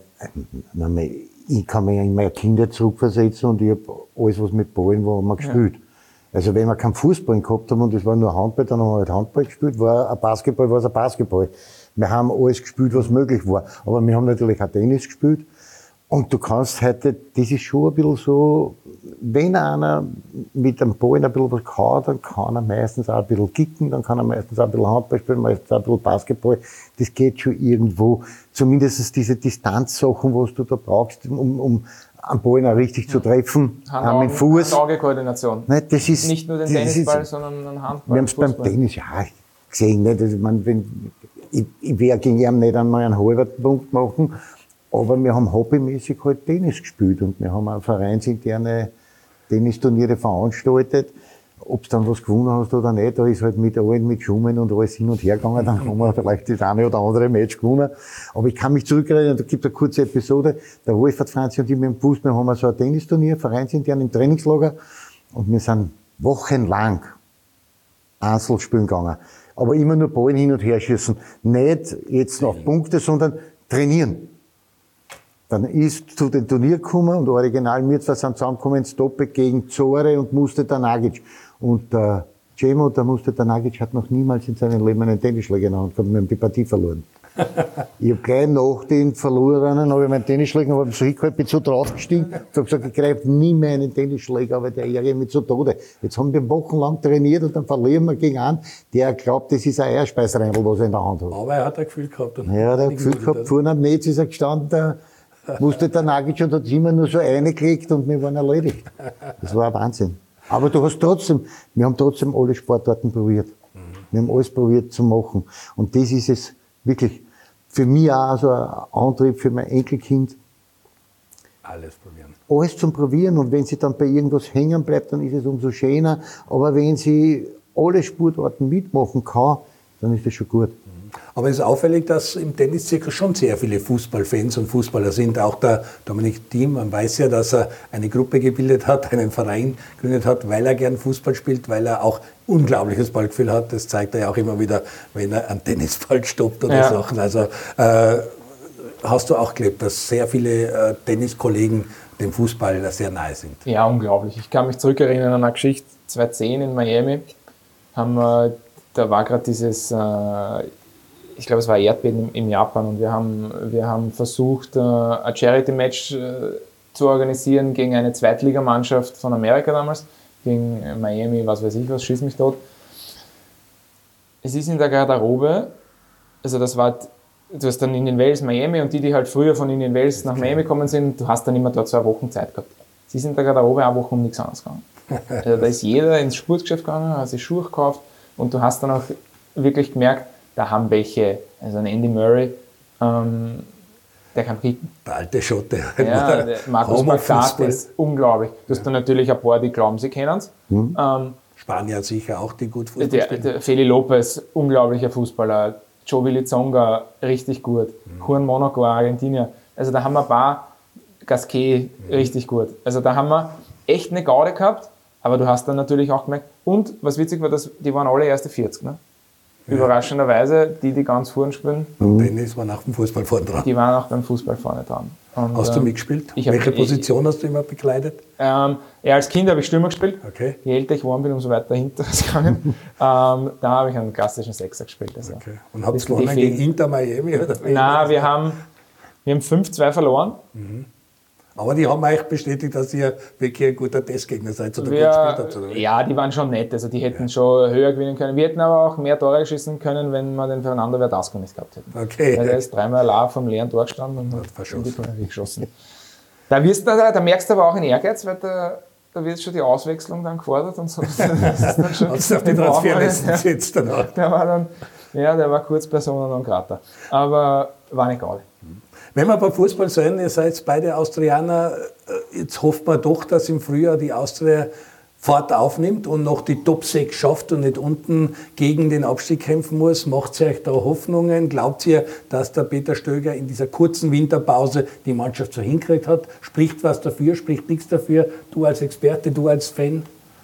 ich kann mich in meine Kinder zurückversetzen und ich habe alles, was mit Ballen war, haben wir gespielt. Also wenn wir keinen Fußball gehabt haben und es war nur Handball, dann haben wir halt Handball gespielt, war ein Basketball, war es ein Basketball. Wir haben alles gespielt, was möglich war. Aber wir haben natürlich auch Tennis gespielt. Und du kannst heute, das ist schon ein bisschen so, wenn einer mit einem Ball ein bisschen was kann, dann kann er meistens auch ein bisschen kicken, dann kann er meistens auch ein bisschen Handball spielen, meistens auch ein bisschen Basketball. Das geht schon irgendwo. Zumindest diese Distanzsachen, was du da brauchst, um am Ball auch richtig zu treffen, auch mit Fuß. Hand-Auge-Koordination. Das ist, nicht nur den Tennisball, sondern den Handball. Wir haben es beim Tennis gesehen. Nicht? Also, ich werde gegen ihn nicht einmal einen halben Punkt machen, aber wir haben hobbymäßig halt Tennis gespielt und wir haben auch vereinsinterne Tennisturniere veranstaltet. ob du dann was gewonnen hast oder nicht, da ist halt mit allen, mit Schumann und alles hin und her gegangen, dann haben wir vielleicht das eine oder andere Match gewonnen. Aber ich kann mich zurückerinnern, da gibt es eine kurze Episode, der Wolfert Franzi und ich mit dem Fußball haben wir so ein Tennisturnier, vereinsintern im Trainingslager, und wir sind wochenlang Einzel spielen gegangen. Aber immer nur Ballen hin und her schießen. Nicht jetzt auf Punkte, sondern trainieren. Dann ist zu den Turnier gekommen und original wir zwei sind zusammengekommen, Stoppe gegen Zore und Mustafa Nagic. Und der Cemo, der Mustafa Nagic, hat noch niemals in seinem Leben einen Tennisschläger in der Hand gehabt und wir haben die Partie verloren. Ich habe gleich nach den Verlorenen, habe ich meinen Tennisschläger, habe zurückgehalten, bin so draufgestiegen und habe gesagt, ich greife nie mehr einen Tennisschläger, aber der ärgert mich zu Tode. Jetzt haben wir wochenlang trainiert und dann verlieren wir gegen einen, der glaubt, das ist ein Eierspeisreindl, was er in der Hand hat. Aber er hat ein Gefühl gehabt. Ja, er hat ein Gefühl gehabt, vorne am Netz ist er gestanden, der musste der Nagic und hat immer nur so reingelegt und wir waren erledigt. Das war ein Wahnsinn. Aber du hast trotzdem, wir haben trotzdem alle Sportarten probiert. Wir haben alles probiert zu machen. Und das ist es wirklich für mich auch so ein Antrieb für mein Enkelkind. Alles probieren. Alles zum Probieren. Und wenn sie dann bei irgendwas hängen bleibt, dann ist es umso schöner. Aber wenn sie alle Sportarten mitmachen kann, dann ist das schon gut. Aber es ist auffällig, dass im Tenniszirkel schon sehr viele Fußballfans und Fußballer sind. Auch der Dominik Thiem, man weiß ja, dass er eine Gruppe gebildet hat, einen Verein gegründet hat, weil er gern Fußball spielt, weil er auch unglaubliches Ballgefühl hat. Das zeigt er ja auch immer wieder, wenn er einen Tennisball stoppt oder Sachen. Also hast du auch gelebt, dass sehr viele Tenniskollegen dem Fußball sehr nahe sind? Ja, unglaublich. Ich kann mich zurückerinnern an eine Geschichte, 2010 in Miami, da war gerade dieses... ich glaube, es war Erdbeben in Japan und wir haben versucht, ein Charity-Match zu organisieren gegen eine Zweitligamannschaft von Amerika damals, gegen Miami, was weiß ich was, schieß mich tot. Es ist in der Garderobe, also du hast dann Indian Wells, Miami und die halt früher von Indian Wells nach Miami gekommen sind, du hast dann immer dort 2 Wochen Zeit gehabt. Es ist in der Garderobe eine Woche um nichts anderes gegangen. Also da ist jeder ins Sportgeschäft gegangen, hat sich Schuhe gekauft und du hast dann auch wirklich gemerkt, da haben welche, also ein Andy Murray, der kann kicken. Der alte Schotte. Ja, der Markus Bagdad ist unglaublich. Du hast dann natürlich ein paar, die glauben, sie kennen es. Spanier sicher auch, die gut Fußball spielen. Der Feli Lopez, unglaublicher Fußballer. Joe Villazonga, richtig gut. Juan Monaco, Argentinier. Also da haben wir ein paar, Gasquet, richtig gut. Also da haben wir echt eine Gaude gehabt, aber du hast dann natürlich auch gemerkt, und was witzig war, die waren alle erste 40, ne? Überraschenderweise, die ganz vorne spielen. Tennis war nach dem Fußball vorne dran. Die waren auch beim Fußball vorne dran. Und, hast du mitgespielt? Welche Position hast du immer bekleidet? Als Kind habe ich Stürmer gespielt. Okay. Je älter ich geworden bin, umso weiter hinter ist gegangen. Da habe ich einen klassischen Sechser gespielt. Also. Okay. Und habt ihr gewonnen gegen Inter Miami? Oder Nein, wir haben 5-2 verloren. Aber die haben euch bestätigt, dass ihr wirklich ein guter Testgegner seid oder gut gespielt habt, oder? Ja, die waren schon nett. Also die hätten schon höher gewinnen können. Wir hätten aber auch mehr Tore geschissen können, wenn wir den Fernando Verdasco nicht gehabt hätten. Okay. Weil der ist 3-mal allein vom leeren Tor gestanden und hat die Tore geschossen. Da merkst du aber auch einen Ehrgeiz, weil da wird schon die Auswechslung dann gefordert und so. Hast du auf die Transferlisten gesetzt danach? Der war kurz Persona non grata. Aber war nicht geil. Wenn wir beim Fußball sind, ihr seid beide Austrianer, jetzt hofft man doch, dass im Frühjahr die Austria Fahrt aufnimmt und noch die Top 6 schafft und nicht unten gegen den Abstieg kämpfen muss. Macht ihr euch da Hoffnungen? Glaubt ihr, dass der Peter Stöger in dieser kurzen Winterpause die Mannschaft so hinkriegt hat? Spricht was dafür, spricht nichts dafür? Du als Experte, du als Fan?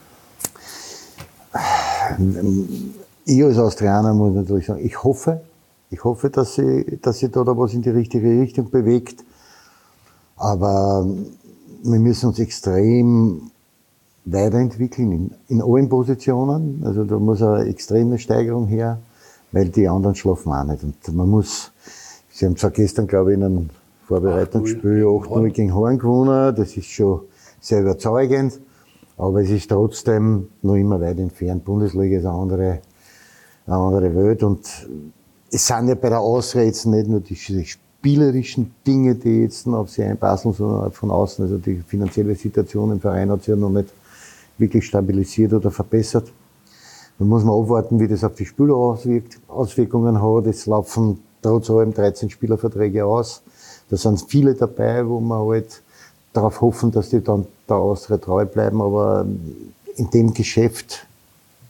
Ich als Austrianer muss natürlich sagen, ich hoffe, dass sie da was in die richtige Richtung bewegt. Aber wir müssen uns extrem weiterentwickeln in allen Positionen. Also da muss eine extreme Steigerung her, weil die anderen schlafen auch nicht. Und Sie haben zwar gestern, glaube ich, in einem Vorbereitungsspiel 8-0 gegen Horn gewonnen. Das ist schon sehr überzeugend. Aber es ist trotzdem noch immer weit entfernt. Bundesliga ist eine andere Welt. Und es sind ja bei der Austria jetzt nicht nur die spielerischen Dinge, die jetzt auf sie einpassen, sondern auch von außen. Also die finanzielle Situation im Verein hat sich ja noch nicht wirklich stabilisiert oder verbessert. Da muss man abwarten, wie das auf die Spieler Auswirkungen hat. Es laufen trotz allem 13 Spielerverträge aus. Da sind viele dabei, wo man halt darauf hoffen, dass die dann der Austria treu bleiben. Aber in dem Geschäft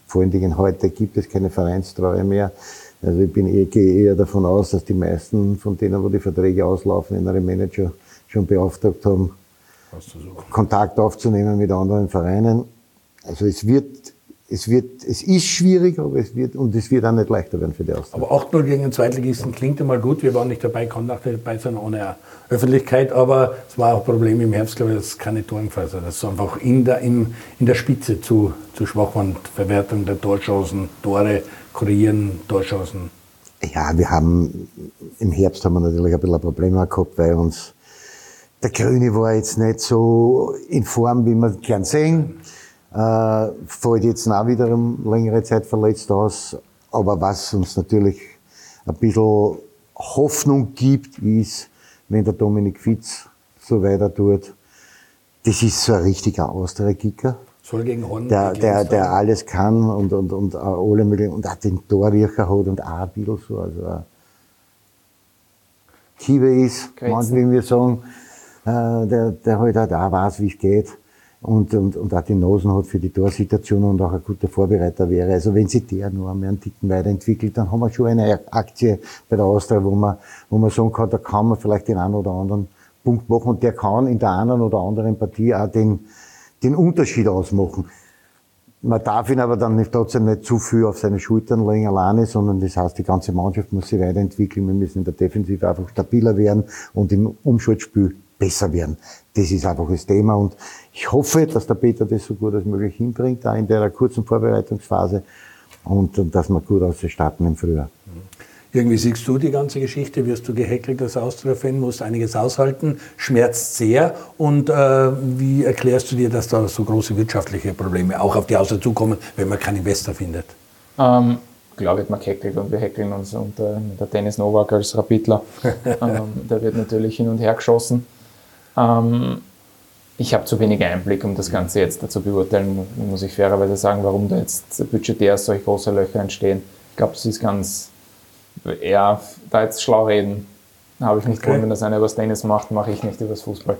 vor allen Dingen heute gibt es keine Vereinstreue mehr. Also ich gehe eher davon aus, dass die meisten von denen, wo die Verträge auslaufen, ihre Manager schon beauftragt haben, Kontakt aufzunehmen mit anderen Vereinen. Also es ist schwierig, aber es wird auch nicht leichter werden für die Austria. Aber 8-0 gegen den Zweitligisten klingt einmal gut. Wir waren nicht dabei, konnten auch nicht dabei sein ohne Öffentlichkeit, aber es war auch ein Problem im Herbst, glaube ich, dass keine Tore gefallen sind. Dass es einfach in der Spitze zu schwach waren. Verwertung der Torchancen, Tore, Kreieren, Torchancen. Ja, im Herbst haben wir natürlich ein bisschen ein Problem gehabt, weil uns der Grüne war jetzt nicht so in Form, wie wir gern sehen. Fällt jetzt auch wiederum längere Zeit verletzt aus. Aber was uns natürlich ein bisschen Hoffnung gibt, ist, wenn der Dominik Fitz so weiter tut. Das ist so ein richtiger Austria-Kicker. Soll gegen Horn der alles kann und alle möglichen, und auch den Torriecher hat und auch ein bisschen so, also Kiewe ist, manchmal, wie wir sagen, der halt auch weiß, wie es geht und auch die Nosen hat für die Torsituation und auch ein guter Vorbereiter wäre. Also wenn sich der nur einmal einen Ticken weiterentwickelt, dann haben wir schon eine Aktie bei der Austria, wo man sagen kann, da kann man vielleicht den einen oder anderen Punkt machen und der kann in der einen oder anderen Partie auch den Unterschied ausmachen. Man darf ihn aber dann trotzdem nicht zu viel auf seine Schultern legen alleine, sondern das heißt, die ganze Mannschaft muss sich weiterentwickeln. Wir müssen in der Defensive einfach stabiler werden und im Umschaltspiel besser werden. Das ist einfach das Thema und ich hoffe, dass der Peter das so gut als möglich hinbringt, auch in der kurzen Vorbereitungsphase und dass wir gut starten im Frühjahr. Irgendwie siehst du die ganze Geschichte, wirst du gehäckelt als Austria-Fan, musst einiges aushalten, schmerzt sehr. Und wie erklärst du dir, dass da so große wirtschaftliche Probleme auch auf die Austria zukommen, wenn man keinen Investor findet? Klar wird man gehackelt und wir hackeln uns unter der Dennis Nowak als Rapidler. Der wird natürlich hin und her geschossen. Ich habe zu wenig Einblick, um das Ganze jetzt zu beurteilen, muss ich fairerweise sagen, warum da jetzt budgetär solche große Löcher entstehen. Ich glaube, es ist ganz... Ja, da jetzt schlau reden, habe ich nicht gewonnen, wenn das einer über Tennis macht, mache ich nicht über das Fußball.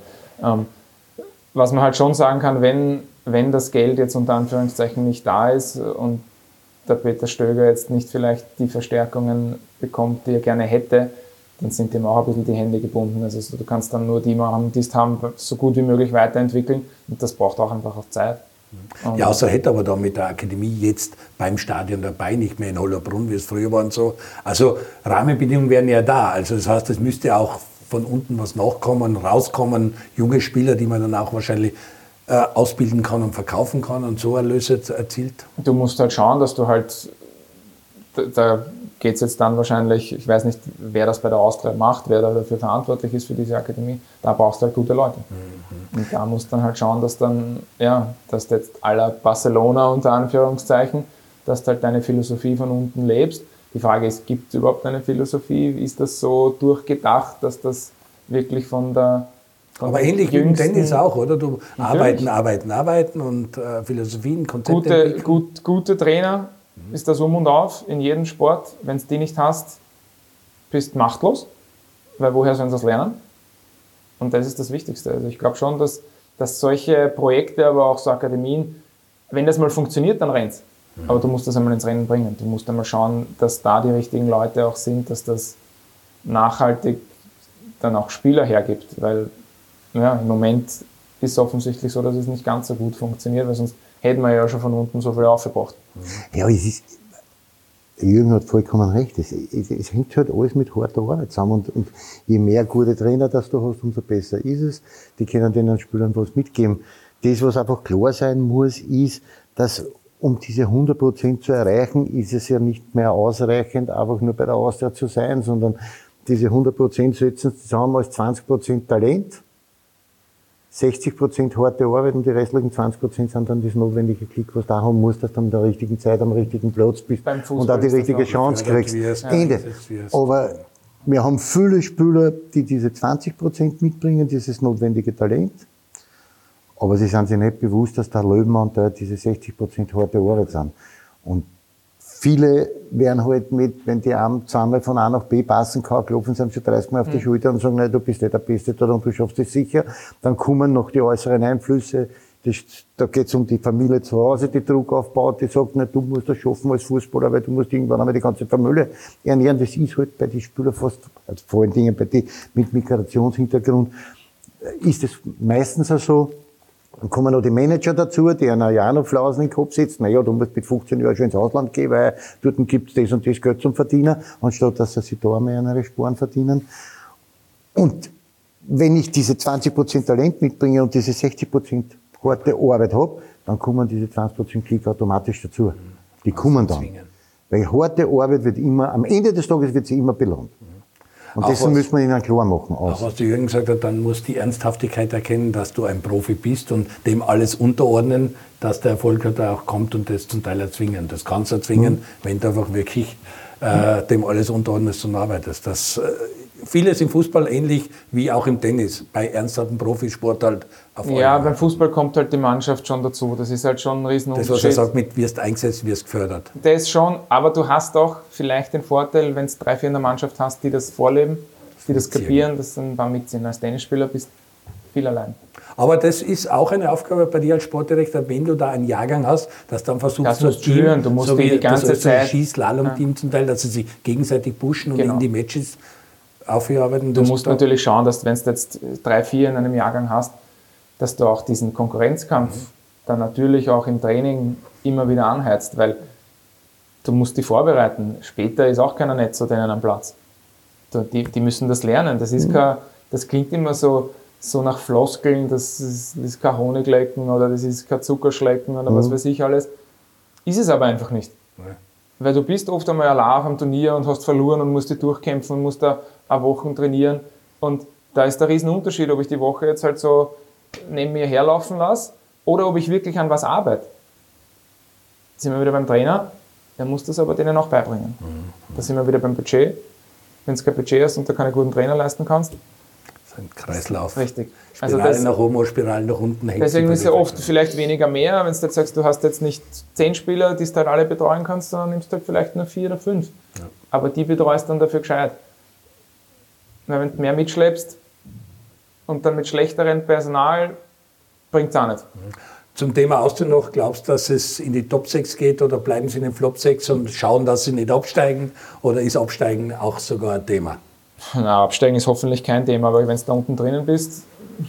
Was man halt schon sagen kann, wenn das Geld jetzt unter Anführungszeichen nicht da ist und der Peter Stöger jetzt nicht vielleicht die Verstärkungen bekommt, die er gerne hätte, dann sind dem auch ein bisschen die Hände gebunden. Also du kannst dann nur die machen, die es haben, so gut wie möglich weiterentwickeln und das braucht auch einfach auch Zeit. Ja, außer hätte aber da mit der Akademie jetzt beim Stadion dabei, nicht mehr in Hollabrunn, wie es früher war und so. Also Rahmenbedingungen wären ja da. Also das heißt, es müsste auch von unten was nachkommen, rauskommen, junge Spieler, die man dann auch wahrscheinlich ausbilden kann und verkaufen kann und so Erlöse erzielt. Du musst halt schauen, dass du halt, da geht es jetzt dann wahrscheinlich, ich weiß nicht, wer das bei der Austria macht, wer da dafür verantwortlich ist für diese Akademie, da brauchst du halt gute Leute. Und da musst du dann halt schauen, dass dann, ja, dass du jetzt à la Barcelona unter Anführungszeichen, dass du halt deine Philosophie von unten lebst. Die Frage ist, gibt es überhaupt eine Philosophie? Ist das so durchgedacht, dass das wirklich von der... Aber ähnlich wie im Tennis auch, oder? Du arbeiten und Philosophien, Konzepte. Gute Trainer ist das Um und Auf in jedem Sport. Wenn du die nicht hast, bist du machtlos, weil woher sollen sie das lernen? Und das ist das Wichtigste. Also ich glaube schon, dass solche Projekte, aber auch so Akademien, wenn das mal funktioniert, dann rennt's. Aber du musst das einmal ins Rennen bringen. Du musst einmal schauen, dass da die richtigen Leute auch sind, dass das nachhaltig dann auch Spieler hergibt. Weil ja, im Moment ist es offensichtlich so, dass es nicht ganz so gut funktioniert, weil sonst hätten wir ja schon von unten so viel aufgebracht. Ja, Jürgen hat vollkommen recht. Es hängt halt alles mit harter Arbeit zusammen. Und je mehr gute Trainer das du hast, umso besser ist es. Die können den Spielern was mitgeben. Das, was einfach klar sein muss, ist, dass um diese 100% zu erreichen, ist es ja nicht mehr ausreichend, einfach nur bei der Austria zu sein, sondern diese 100% setzen zusammen als 20% Talent, 60% harte Arbeit und die restlichen 20% sind dann das notwendige Klick, was du da haben musst, dass du in der richtigen Zeit am richtigen Platz bist und auch die richtige Chance kriegst. Ende. Aber wir haben viele Spieler, die diese 20% mitbringen, dieses notwendige Talent. Aber sie sind sich nicht bewusst, dass der Löwenanteil diese 60% harte Arbeit sind. Und viele werden halt wenn die zweimal von A nach B passen kann, klopfen sie schon 30 Mal auf die Schulter und sagen, nein, du bist nicht der Beste dort und du schaffst es sicher. Dann kommen noch die äußeren Einflüsse, Da geht es um die Familie zu Hause, die Druck aufbaut, die sagt, na, du musst das schaffen als Fußballer, weil du musst irgendwann einmal die ganze Familie ernähren. Das ist halt bei den Spielern fast, also vor allen Dingen bei den mit Migrationshintergrund, ist es meistens auch so. Dann kommen noch die Manager dazu, die einer ja auch noch Flausen in den Kopf setzen. Naja, du musst mit 15 Jahren schon ins Ausland gehen, weil dort gibt's das und das Geld zum Verdienen, anstatt dass sie sich da einmal ihre Sporen verdienen. Und wenn ich diese 20% Talent mitbringe und diese 60% harte Arbeit habe, dann kommen diese 20% Klick automatisch dazu. Die kommen dann. Weil harte Arbeit wird immer, am Ende des Tages wird sie immer belohnt. Und dessen müssen wir ihnen klar machen. Auch was der Jürgen gesagt hat, dann muss die Ernsthaftigkeit erkennen, dass du ein Profi bist und dem alles unterordnen, dass der Erfolg halt auch kommt und das zum Teil erzwingen. Das kannst du erzwingen, wenn du einfach wirklich dem alles unterordnest und arbeitest. Das vieles im Fußball ähnlich wie auch im Tennis, bei ernsthaften Profisport halt auf Ja, beim Fußball kommt halt die Mannschaft schon dazu. Das ist halt schon ein Riesenunterschied. Das, was er sagt, mit wirst eingesetzt, wirst gefördert. Das schon, aber du hast auch vielleicht den Vorteil, wenn du 3, 4 in der Mannschaft hast, die das vorleben, die das kapieren, dass dann ein paar mitziehen. Als Tennisspieler bist du viel allein. Aber das ist auch eine Aufgabe bei dir als Sportdirektor, wenn du da einen Jahrgang hast, dass dann versuchst das du Team, du musst so wie die ganze das Zeit Skislalom-Team zum Teil, dass sie sich gegenseitig pushen und in die Matches aufarbeiten. Du musst natürlich schauen, dass wenn du jetzt 3, 4 in einem Jahrgang hast, dass du auch diesen Konkurrenzkampf dann natürlich auch im Training immer wieder anheizt, weil du musst die vorbereiten. Später ist auch keiner nicht so denen am Platz. Die müssen das lernen. Das ist das klingt immer so nach Floskeln, das ist kein Honiglecken oder das ist kein Zuckerschlecken oder was weiß ich alles. Ist es aber einfach nicht. Ja. Weil du bist oft einmal allein auf einem Turnier und hast verloren und musst dich durchkämpfen und musst da eine Woche trainieren. Und da ist der Riesenunterschied, ob ich die Woche jetzt halt so neben mir herlaufen lasse oder ob ich wirklich an was arbeite. Jetzt sind wir wieder beim Trainer, der muss das aber denen auch beibringen. Da sind wir wieder beim Budget. Wenn du kein Budget hast und da keine guten Trainer leisten kannst. Das ist ein Kreislauf. Richtig. Spiralen nach oben, Spiralen nach unten. Deswegen ist ja oft vielleicht weniger mehr. Wenn du jetzt sagst, du hast jetzt nicht 10 Spieler, die du halt alle betreuen kannst, sondern nimmst du halt vielleicht nur 4 oder 5. Ja. Aber die betreust dann dafür gescheit. Weil wenn du mehr mitschleppst und dann mit schlechterem Personal, bringt es auch nicht. Zum Thema Austria noch, glaubst du, dass es in die Top 6 geht oder bleiben sie in den Flop 6 und schauen, dass sie nicht absteigen? Oder ist Absteigen auch sogar ein Thema? Na, Absteigen ist hoffentlich kein Thema, aber wenn du da unten drinnen bist,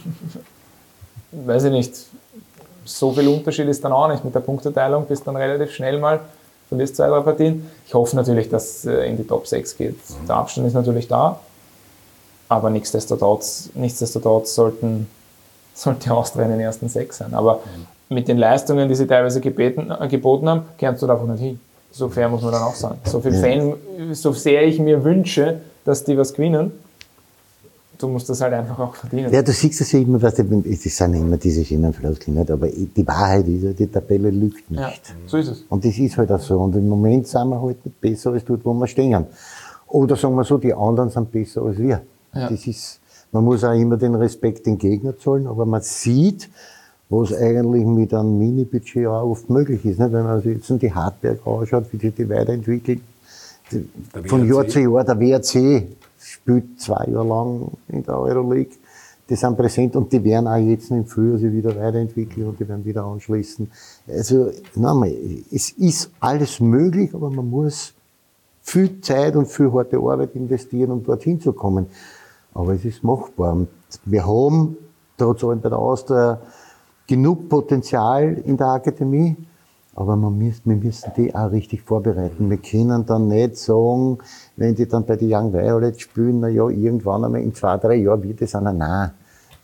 weiß ich nicht, so viel Unterschied ist dann auch nicht. Mit der Punkteteilung bist du dann relativ schnell mal, verlierst 2, 3 Partien. Ich hoffe natürlich, dass es in die Top 6 geht. Der Abstand ist natürlich da, aber nichtsdestotrotz sollten die Austria in den ersten 6 sein. Aber mit den Leistungen, die sie teilweise geboten haben, kannst du da einfach nicht hin. So fair muss man dann auch sagen. So viel Fan, so sehr ich mir wünsche, dass die was gewinnen, du musst das halt einfach auch verdienen. Ja, du siehst es ja immer, das sind immer diese schönen Floskeln, nicht? Aber die Wahrheit ist ja, die Tabelle lügt nicht. Ja, so ist es. Und das ist halt auch so. Und im Moment sind wir halt nicht besser als dort, wo wir stehen. Oder sagen wir so, die anderen sind besser als wir. Ja. Das ist, man muss auch immer den Respekt den Gegner zollen, aber man sieht, was eigentlich mit einem Mini-Budget auch oft möglich ist. Nicht? Wenn man sich jetzt die Hartberg anschaut, wie sich die weiterentwickeln, von Jahr zu Jahr, der WRC spielt 2 Jahre lang in der Euroleague, die sind präsent und die werden auch jetzt im Frühjahr sich wieder weiterentwickeln und die werden wieder anschließen. Also, nochmal, es ist alles möglich, aber man muss viel Zeit und viel harte Arbeit investieren, um dorthin zu kommen. Aber es ist machbar. Und wir haben, trotz allem bei der Austria, genug Potenzial in der Akademie, aber wir müssen die auch richtig vorbereiten. Wir können dann nicht sagen, wenn die dann bei den Young Violets spielen, na ja, irgendwann einmal in 2, 3 Jahren wird es einer. Nein,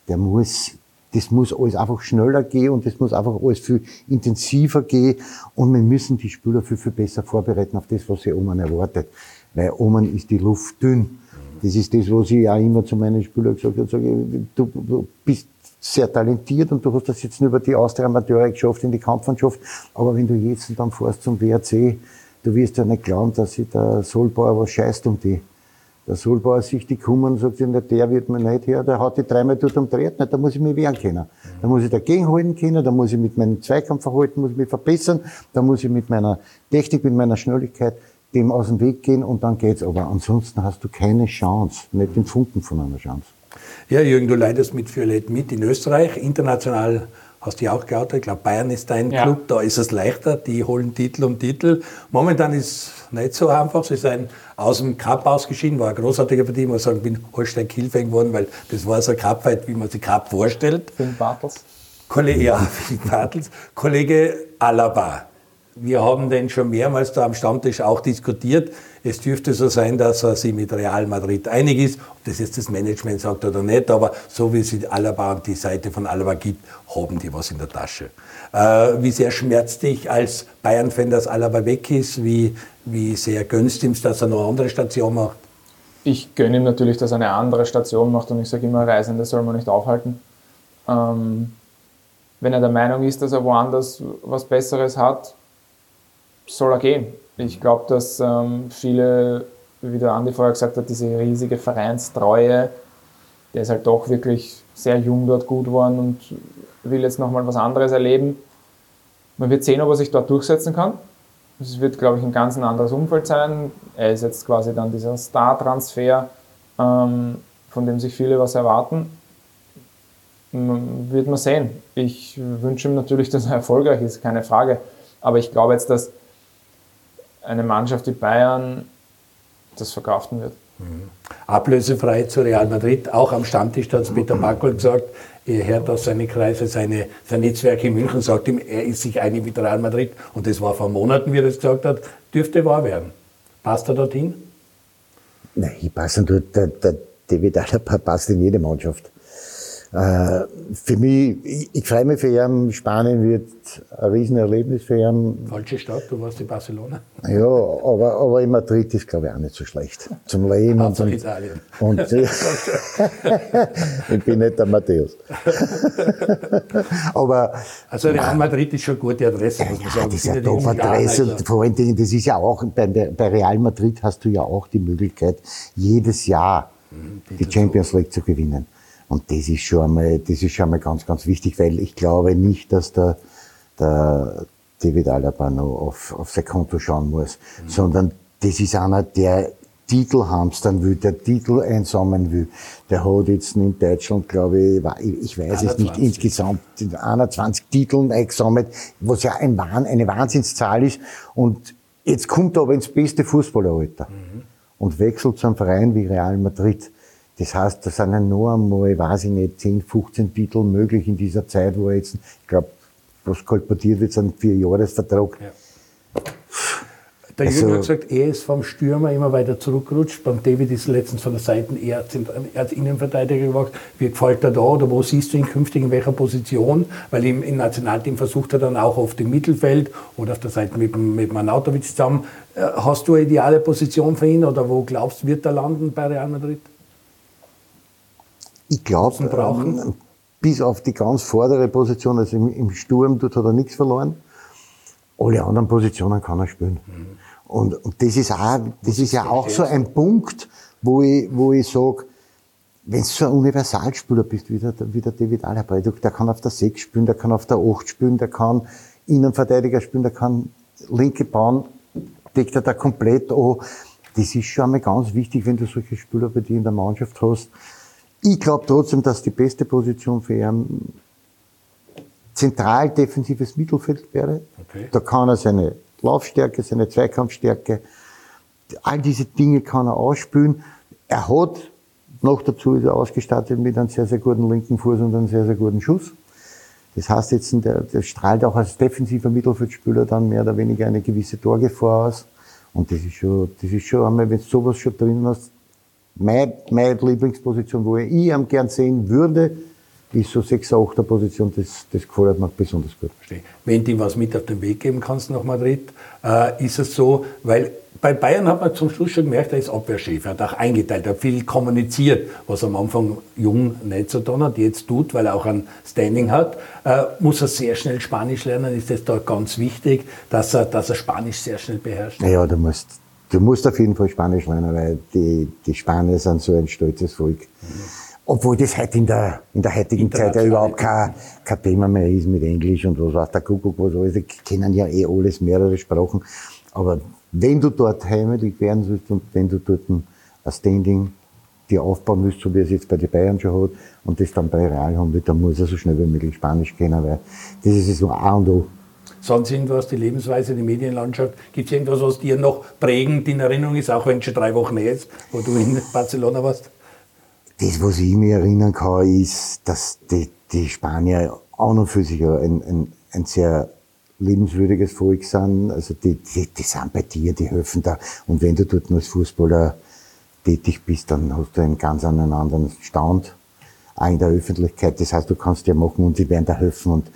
das muss alles einfach schneller gehen und das muss einfach alles viel intensiver gehen und wir müssen die Spieler viel, viel besser vorbereiten auf das, was sie oben erwartet. Weil oben ist die Luft dünn. Das ist das, was ich auch immer zu meinen Spielern gesagt habe. Du bist sehr talentiert und du hast das jetzt nur über die Austria-Amateure geschafft in die Kampfmannschaft. Aber wenn du jetzt dann fährst zum WRC, du wirst ja nicht glauben, dass sich der Solbauer was scheißt um die. Der Solbauer sich die kommen und sagt, der wird mir nicht her, der hat die 3-mal dort umdreht, da muss ich mich wehren können. Da muss ich dagegen halten können, da muss ich mit meinem Zweikampfverhalten muss ich mich verbessern, da muss ich mit meiner Technik, mit meiner Schnelligkeit dem aus dem Weg gehen und dann geht's. Aber ansonsten hast du keine Chance, nicht den Funken von einer Chance. Ja, Jürgen, du leidest mit Violett mit in Österreich. International hast du auch geoutet. Ich glaube, Bayern ist dein Club, da ist es leichter, die holen Titel um Titel. Momentan ist es nicht so einfach, sie sind aus dem Cup ausgeschieden, war ein großartiger Verdienst. Ich muss sagen, ich bin Holstein-Kiel-Fan geworden, weil das war so ein Cup-Fight, wie man sich Cup vorstellt. Finn Bartels. Kollege Alaba. Wir haben den schon mehrmals da am Stammtisch auch diskutiert. Es dürfte so sein, dass er sich mit Real Madrid einig ist. Ob das jetzt das Management sagt oder nicht, aber so wie es Alaba und die Seite von Alaba gibt, haben die was in der Tasche. Wie sehr schmerzt dich als Bayern-Fan, dass Alaba weg ist? Wie sehr gönnst du ihm, dass er noch eine andere Station macht? Ich gönne ihm natürlich, dass er eine andere Station macht und ich sage immer, Reisende soll man nicht aufhalten. Wenn er der Meinung ist, dass er woanders was Besseres hat, soll er gehen. Ich glaube, dass viele, wie der Andi vorher gesagt hat, diese riesige Vereinstreue, der ist halt doch wirklich sehr jung dort gut geworden und will jetzt nochmal was anderes erleben. Man wird sehen, ob er sich dort durchsetzen kann. Es wird, glaube ich, ein ganz anderes Umfeld sein. Er ist jetzt quasi dann dieser Star-Transfer, von dem sich viele was erwarten. Wird man sehen. Ich wünsche ihm natürlich, dass er erfolgreich ist, keine Frage. Aber ich glaube jetzt, dass eine Mannschaft wie Bayern das verkraften wird. Ablösefrei zu Real Madrid, auch am Stammtisch hat es Peter Backel gesagt, er hört aus seinen Kreisen, sein Netzwerk in München sagt ihm, er ist sich einig mit Real Madrid und das war vor Monaten, wie er das gesagt hat, dürfte wahr werden. Passt er dorthin? Nein, ich passe dort, der David Alaba passt in jede Mannschaft. Für mich, ich freue mich für ihn, Spanien wird ein Riesenerlebnis für ihn. Falsche Stadt, du warst in Barcelona. Ja, aber in Madrid ist, glaube ich, auch nicht so schlecht. Zum Leben und Italien. Und ich bin nicht der Matthäus. Aber, also Real Madrid ist schon eine gute Adresse, muss man sagen. Das ist ja eine Top-Adresse. Also. Vor allen Dingen, das ist ja auch, bei Real Madrid hast du ja auch die Möglichkeit, jedes Jahr die Champions League zu gewinnen. Und das ist schon einmal ganz, ganz wichtig, weil ich glaube nicht, dass der David Alaba noch auf sein Konto schauen muss, sondern das ist einer, der Titel hamstern will, der Titel einsammeln will. Der hat jetzt in Deutschland, glaube ich, ich weiß es nicht, insgesamt 21 Titeln eingesammelt, was ja eine Wahnsinnszahl ist. Und jetzt kommt er aber ins beste Fußballeralter und wechselt zu einem Verein wie Real Madrid. Das heißt, da sind ja noch einmal, weiß ich nicht, 10, 15 Titel möglich in dieser Zeit, wo er jetzt, ich glaube, was kolportiert wird, sind 4 Jahresvertrag. Ja. Der Jürgen hat gesagt, er ist vom Stürmer immer weiter zurückgerutscht. Beim David ist letztens von der Seite eher als Innenverteidiger gewachsen. Wie gefällt er da oder wo siehst du ihn künftig in welcher Position? Weil im Nationalteam versucht er dann auch oft im Mittelfeld oder auf der Seite mit Manautovic zusammen. Hast du eine ideale Position für ihn oder wo glaubst du, wird er landen bei Real Madrid? Ich glaube, bis auf die ganz vordere Position, also im Sturm, dort hat er nichts verloren. Alle anderen Positionen kann er spielen. Und das ist ja auch so ein Punkt, wo ich sage, wenn du so ein Universalspieler bist, wie der David Alaba, der kann auf der 6 spielen, der kann auf der 8 spielen, der kann Innenverteidiger spielen, der kann linke Bahn, deckt er da komplett an. Das ist schon einmal ganz wichtig, wenn du solche Spieler bei dir in der Mannschaft hast. Ich glaube trotzdem, dass die beste Position für ihn zentral defensives Mittelfeld wäre. Okay. Da kann er seine Laufstärke, seine Zweikampfstärke, all diese Dinge kann er ausspielen. Er hat, noch dazu ist er ausgestattet mit einem sehr, sehr guten linken Fuß und einem sehr, sehr guten Schuss. Das heißt jetzt, der strahlt auch als defensiver Mittelfeldspieler dann mehr oder weniger eine gewisse Torgefahr aus. Und das ist schon einmal, wenn du sowas schon drin hast, meine Lieblingsposition, wo ich ihn gern sehen würde, ist so 6er, 8er Position, das gefällt mir besonders gut. Verstehe. Wenn du ihm was mit auf den Weg geben kannst nach Madrid, ist es so, weil bei Bayern hat man zum Schluss schon gemerkt, er ist Abwehrchef, er hat auch eingeteilt, er hat viel kommuniziert, was am Anfang Jung nicht so getan hat, jetzt tut, weil er auch ein Standing hat. Muss er sehr schnell Spanisch lernen, ist das da ganz wichtig, dass er Spanisch sehr schnell beherrscht? Ja, du musst auf jeden Fall Spanisch lernen, weil die Spanier sind so ein stolzes Volk. Obwohl das halt in der heutigen Zeit ja überhaupt kein Thema mehr ist mit Englisch und was weiß der Kuckuck, was alles. Die kennen ja alles mehrere Sprachen. Aber wenn du dort heimelig werden sollst und wenn du dort ein Standing die aufbauen müsst, so wie er es jetzt bei den Bayern schon hat, und das dann bei Real haben will, dann muss er so schnell wie möglich Spanisch kennen, weil das ist so A und O. Sonst irgendwas, die Lebensweise, die Medienlandschaft, gibt es irgendwas, was dir noch prägend in Erinnerung ist, auch wenn es schon 3 Wochen her ist, wo du in Barcelona warst? Das, was ich mich erinnern kann, ist, dass die Spanier auch noch für sich ein sehr lebenswürdiges Volk sind. Also die sind bei dir, die helfen da. Und wenn du dort als Fußballer tätig bist, dann hast du einen ganz anderen Stand, auch in der Öffentlichkeit. Das heißt, du kannst dir machen und die werden da helfen. Und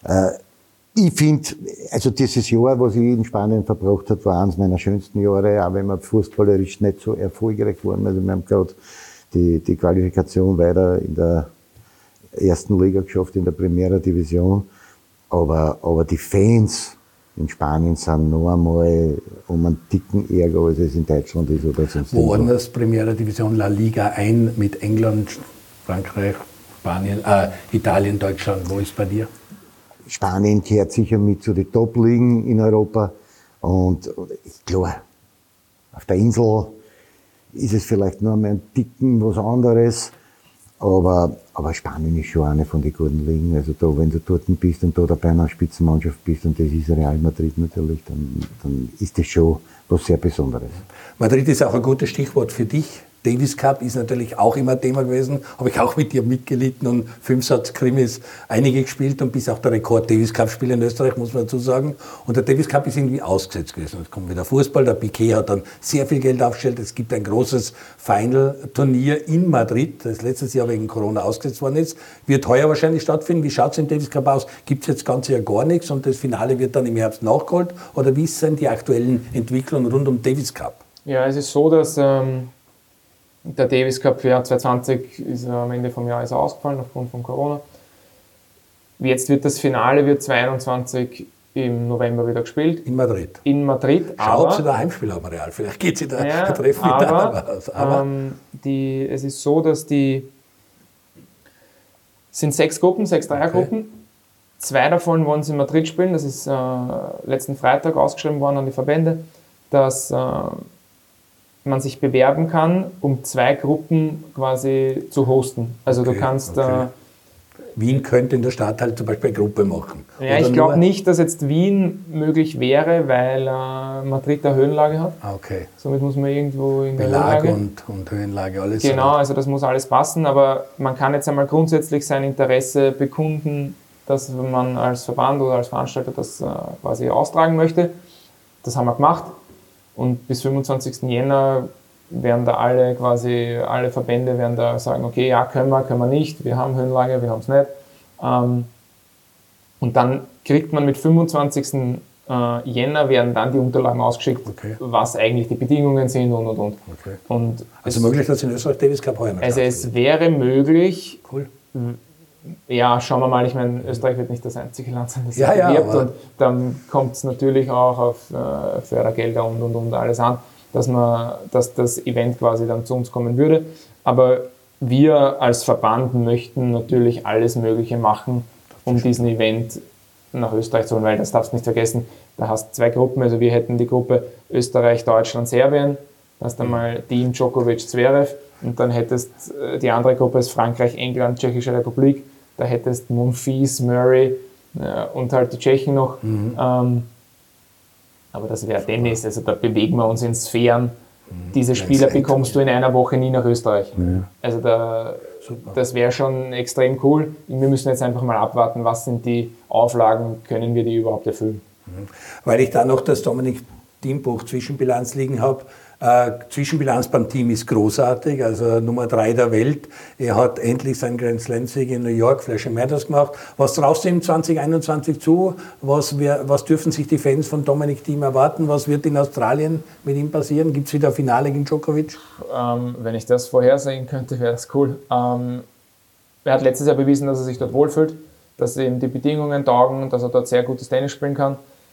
ich finde, also dieses Jahr, was ich in Spanien verbracht habe, war eines meiner schönsten Jahre, auch wenn wir fußballerisch nicht so erfolgreich waren. Also wir haben gerade die Qualifikation weiter in der ersten Liga geschafft, in der Primera Division. Aber die Fans in Spanien sind noch einmal um einen dicken Ärger, als es in Deutschland ist oder sonst wo. Wo anders Primera Division La Liga ein mit England, Frankreich, Spanien, Italien, Deutschland? Wo ist bei dir? Spanien gehört sicher mit zu den Top-Ligen in Europa. Und klar, auf der Insel ist es vielleicht nur einmal ein Ticken was anderes. Aber Spanien ist schon eine von den guten Ligen. Also da, wenn du dort bist und da bei einer Spitzenmannschaft bist, und das ist Real Madrid natürlich, dann ist das schon was sehr Besonderes. Madrid ist auch ein gutes Stichwort für dich. Davis Cup ist natürlich auch immer Thema gewesen, habe ich auch mit dir mitgelitten und 5-Satz-Krimis einige gespielt und bis auch der Rekord Davis Cup-Spiel in Österreich, muss man dazu sagen. Und der Davis Cup ist irgendwie ausgesetzt gewesen. Es kommt wieder Fußball, der Piqué hat dann sehr viel Geld aufgestellt. Es gibt ein großes Final-Turnier in Madrid, das letztes Jahr wegen Corona ausgesetzt worden ist. Wird heuer wahrscheinlich stattfinden. Wie schaut es im Davis Cup aus? Gibt es jetzt das ganze Jahr gar nichts und das Finale wird dann im Herbst nachgeholt? Oder wie sind die aktuellen Entwicklungen rund um Davis Cup? Ja, es ist so, dass der Davis Cup für Jahr 2020 ist am Ende vom Jahr ausgefallen aufgrund von Corona. Jetzt wird das Finale 2021 im November wieder gespielt. In Madrid. In Madrid. Schau, ob sie da ein Heimspiel haben, Real. Vielleicht geht sie da treffen mit aus. Es ist so, dass sind 6 Gruppen, 6 Dreiergruppen. Okay. 2 davon wollen sie in Madrid spielen. Das ist letzten Freitag ausgeschrieben worden an die Verbände, dass man sich bewerben kann, um 2 Gruppen quasi zu hosten. Also okay, du kannst... Okay. Wien könnte in der Stadt halt zum Beispiel eine Gruppe machen. Ja, ich glaube nicht, dass jetzt Wien möglich wäre, weil Madrid eine Höhenlage hat. Okay. Somit muss man irgendwo in der Belag Höhenlage. Und Höhenlage, alles. Genau, also das muss alles passen, aber man kann jetzt einmal grundsätzlich sein Interesse bekunden, dass man als Verband oder als Veranstalter das quasi austragen möchte. Das haben wir gemacht. Und bis 25. Jänner werden da alle Verbände werden da sagen, okay, ja, können wir nicht, wir haben Höhenlage, wir haben es nicht. Und dann kriegt man mit 25. Jänner werden dann die Unterlagen ausgeschickt, okay, was eigentlich die Bedingungen sind und. Okay. Und also möglich, dass in Österreich Davis Cup heuer noch Also es wäre möglich. Cool. Ja, schauen wir mal, ich meine, Österreich wird nicht das einzige Land sein, das sich bewirbt, und dann kommt es natürlich auch auf Fördergelder und alles an, dass das Event quasi dann zu uns kommen würde. Aber wir als Verband möchten natürlich alles Mögliche machen, um diesen Event nach Österreich zu holen, weil das darfst du nicht vergessen, da hast 2 Gruppen, also wir hätten die Gruppe Österreich, Deutschland, Serbien, da hast dann mal Team Djokovic, Zverev, und dann hättest die andere Gruppe ist Frankreich, England, Tschechische Republik, da hättest Monfils, Murray und halt die Tschechen noch. Aber das wäre Tennis, also da bewegen wir uns in Sphären. Diese Spieler bekommst du in einer Woche nie nach Österreich. Ja. Also das wäre schon extrem cool. Wir müssen jetzt einfach mal abwarten, was sind die Auflagen, können wir die überhaupt erfüllen. Weil ich da noch das Dominik Thiembuch Zwischenbilanz liegen habe. Zwischenbilanz beim Team ist großartig, also Nummer 3 der Welt. Er hat endlich seinen Grand Slam-Sieg in New York, Flash Matters gemacht. Was traust du ihm 2021 zu? Was dürfen sich die Fans von Dominik Thiem erwarten? Was wird in Australien mit ihm passieren? Gibt es wieder ein Finale gegen Djokovic? Wenn ich das vorhersehen könnte, wäre das cool. Er hat letztes Jahr bewiesen, dass er sich dort wohlfühlt, dass ihm die Bedingungen taugen, dass er dort sehr gutes Tennis spielen kann.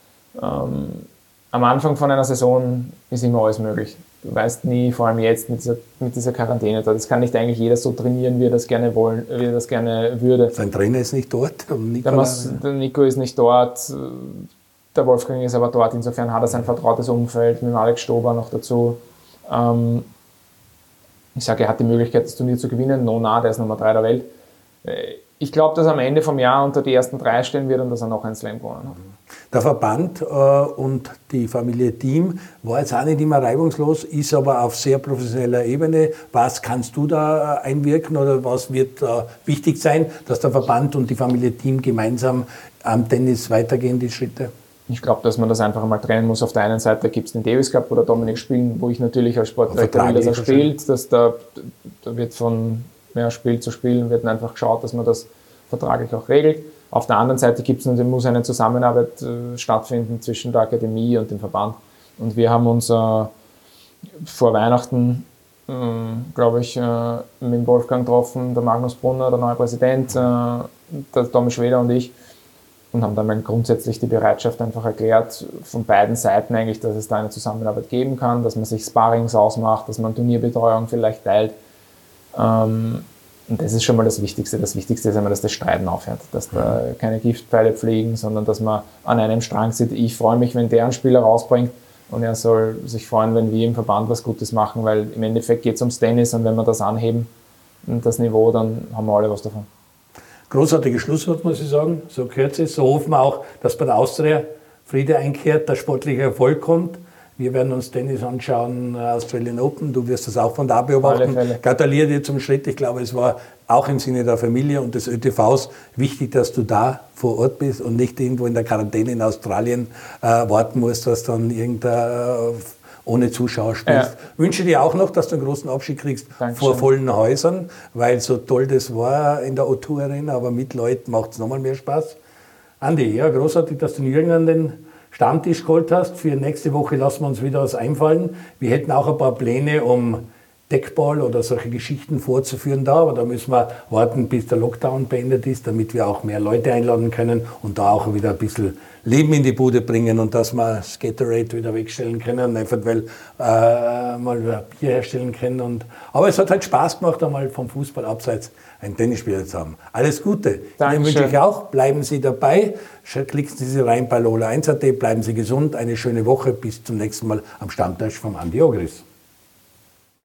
Am Anfang von einer Saison ist immer alles möglich. Du weißt nie, vor allem jetzt mit dieser Quarantäne da. Das kann nicht eigentlich jeder so trainieren, wie er das gerne würde. Sein Trainer ist nicht dort. Der Nico ist nicht dort. Der Wolfgang ist aber dort. Insofern hat er sein vertrautes Umfeld mit Alex Stober noch dazu. Ich sage, er hat die Möglichkeit, das Turnier zu gewinnen. Der ist Nummer 3 der Welt. Ich glaube, dass er am Ende vom Jahr unter die ersten 3 stehen wird und dass er noch einen Slam gewonnen hat. Der Verband und die Familie Thiem war jetzt auch nicht immer reibungslos, ist aber auf sehr professioneller Ebene. Was kannst du da einwirken oder was wird wichtig sein, dass der Verband und die Familie Thiem gemeinsam am Tennis weitergehen, die Schritte? Ich glaube, dass man das einfach einmal trennen muss. Auf der einen Seite gibt es den Davis Cup, wo der Dominik spielen, wo ich natürlich als Sportdirektor will, dass er spielt. Da wird von Spiel zu Spiel wird einfach geschaut, dass man das vertraglich auch regelt. Auf der anderen Seite muss eine Zusammenarbeit stattfinden zwischen der Akademie und dem Verband. Und wir haben uns vor Weihnachten, glaube ich, mit Wolfgang getroffen, der Magnus Brunner, der neue Präsident, der Tommy Schweder und ich, und haben dann mal grundsätzlich die Bereitschaft einfach erklärt, von beiden Seiten eigentlich, dass es da eine Zusammenarbeit geben kann, dass man sich Sparrings ausmacht, dass man Turnierbetreuung vielleicht teilt. Und das ist schon mal das Wichtigste. Das Wichtigste ist einmal, dass das Streiten aufhört, dass da keine Giftpfeile fliegen, sondern dass man an einem Strang sieht. Ich freue mich, wenn der einen Spieler rausbringt, und er soll sich freuen, wenn wir im Verband was Gutes machen, weil im Endeffekt geht es ums Tennis, und wenn wir das anheben, das Niveau, dann haben wir alle was davon. Großartiges Schlusswort, muss ich sagen. So gehört es. So hoffen wir auch, dass bei der Austria Friede einkehrt, der sportliche Erfolg kommt. Wir werden uns Tennis anschauen, Australian Open. Du wirst das auch von da beobachten. Gratuliere dir zum Schritt. Ich glaube, es war auch im Sinne der Familie und des ÖTVs wichtig, dass du da vor Ort bist und nicht irgendwo in der Quarantäne in Australien warten musst, dass dann irgendein ohne Zuschauer spielst. Ja. Wünsche dir auch noch, dass du einen großen Abschied kriegst. Dankeschön. Vor vollen Häusern, weil so toll das war in der O2 Arena, aber mit Leuten macht es nochmal mehr Spaß. Andi, ja, großartig, dass du den Jürgen an den Stammtisch geholt hast. Für nächste Woche lassen wir uns wieder was einfallen. Wir hätten auch ein paar Pläne, um Deckball oder solche Geschichten vorzuführen da, aber da müssen wir warten, bis der Lockdown beendet ist, damit wir auch mehr Leute einladen können und da auch wieder ein bisschen Leben in die Bude bringen und dass wir das Gatorade wieder wegstellen können, einfach weil mal Bier herstellen können. Aber es hat halt Spaß gemacht, einmal vom Fußball abseits ein Tennisspieler zu haben. Alles Gute. Ihnen wünsche ich auch. Bleiben Sie dabei. Klicken Sie rein bei Lola1.at. Bleiben Sie gesund. Eine schöne Woche. Bis zum nächsten Mal am Stammtisch vom Andi Ogris.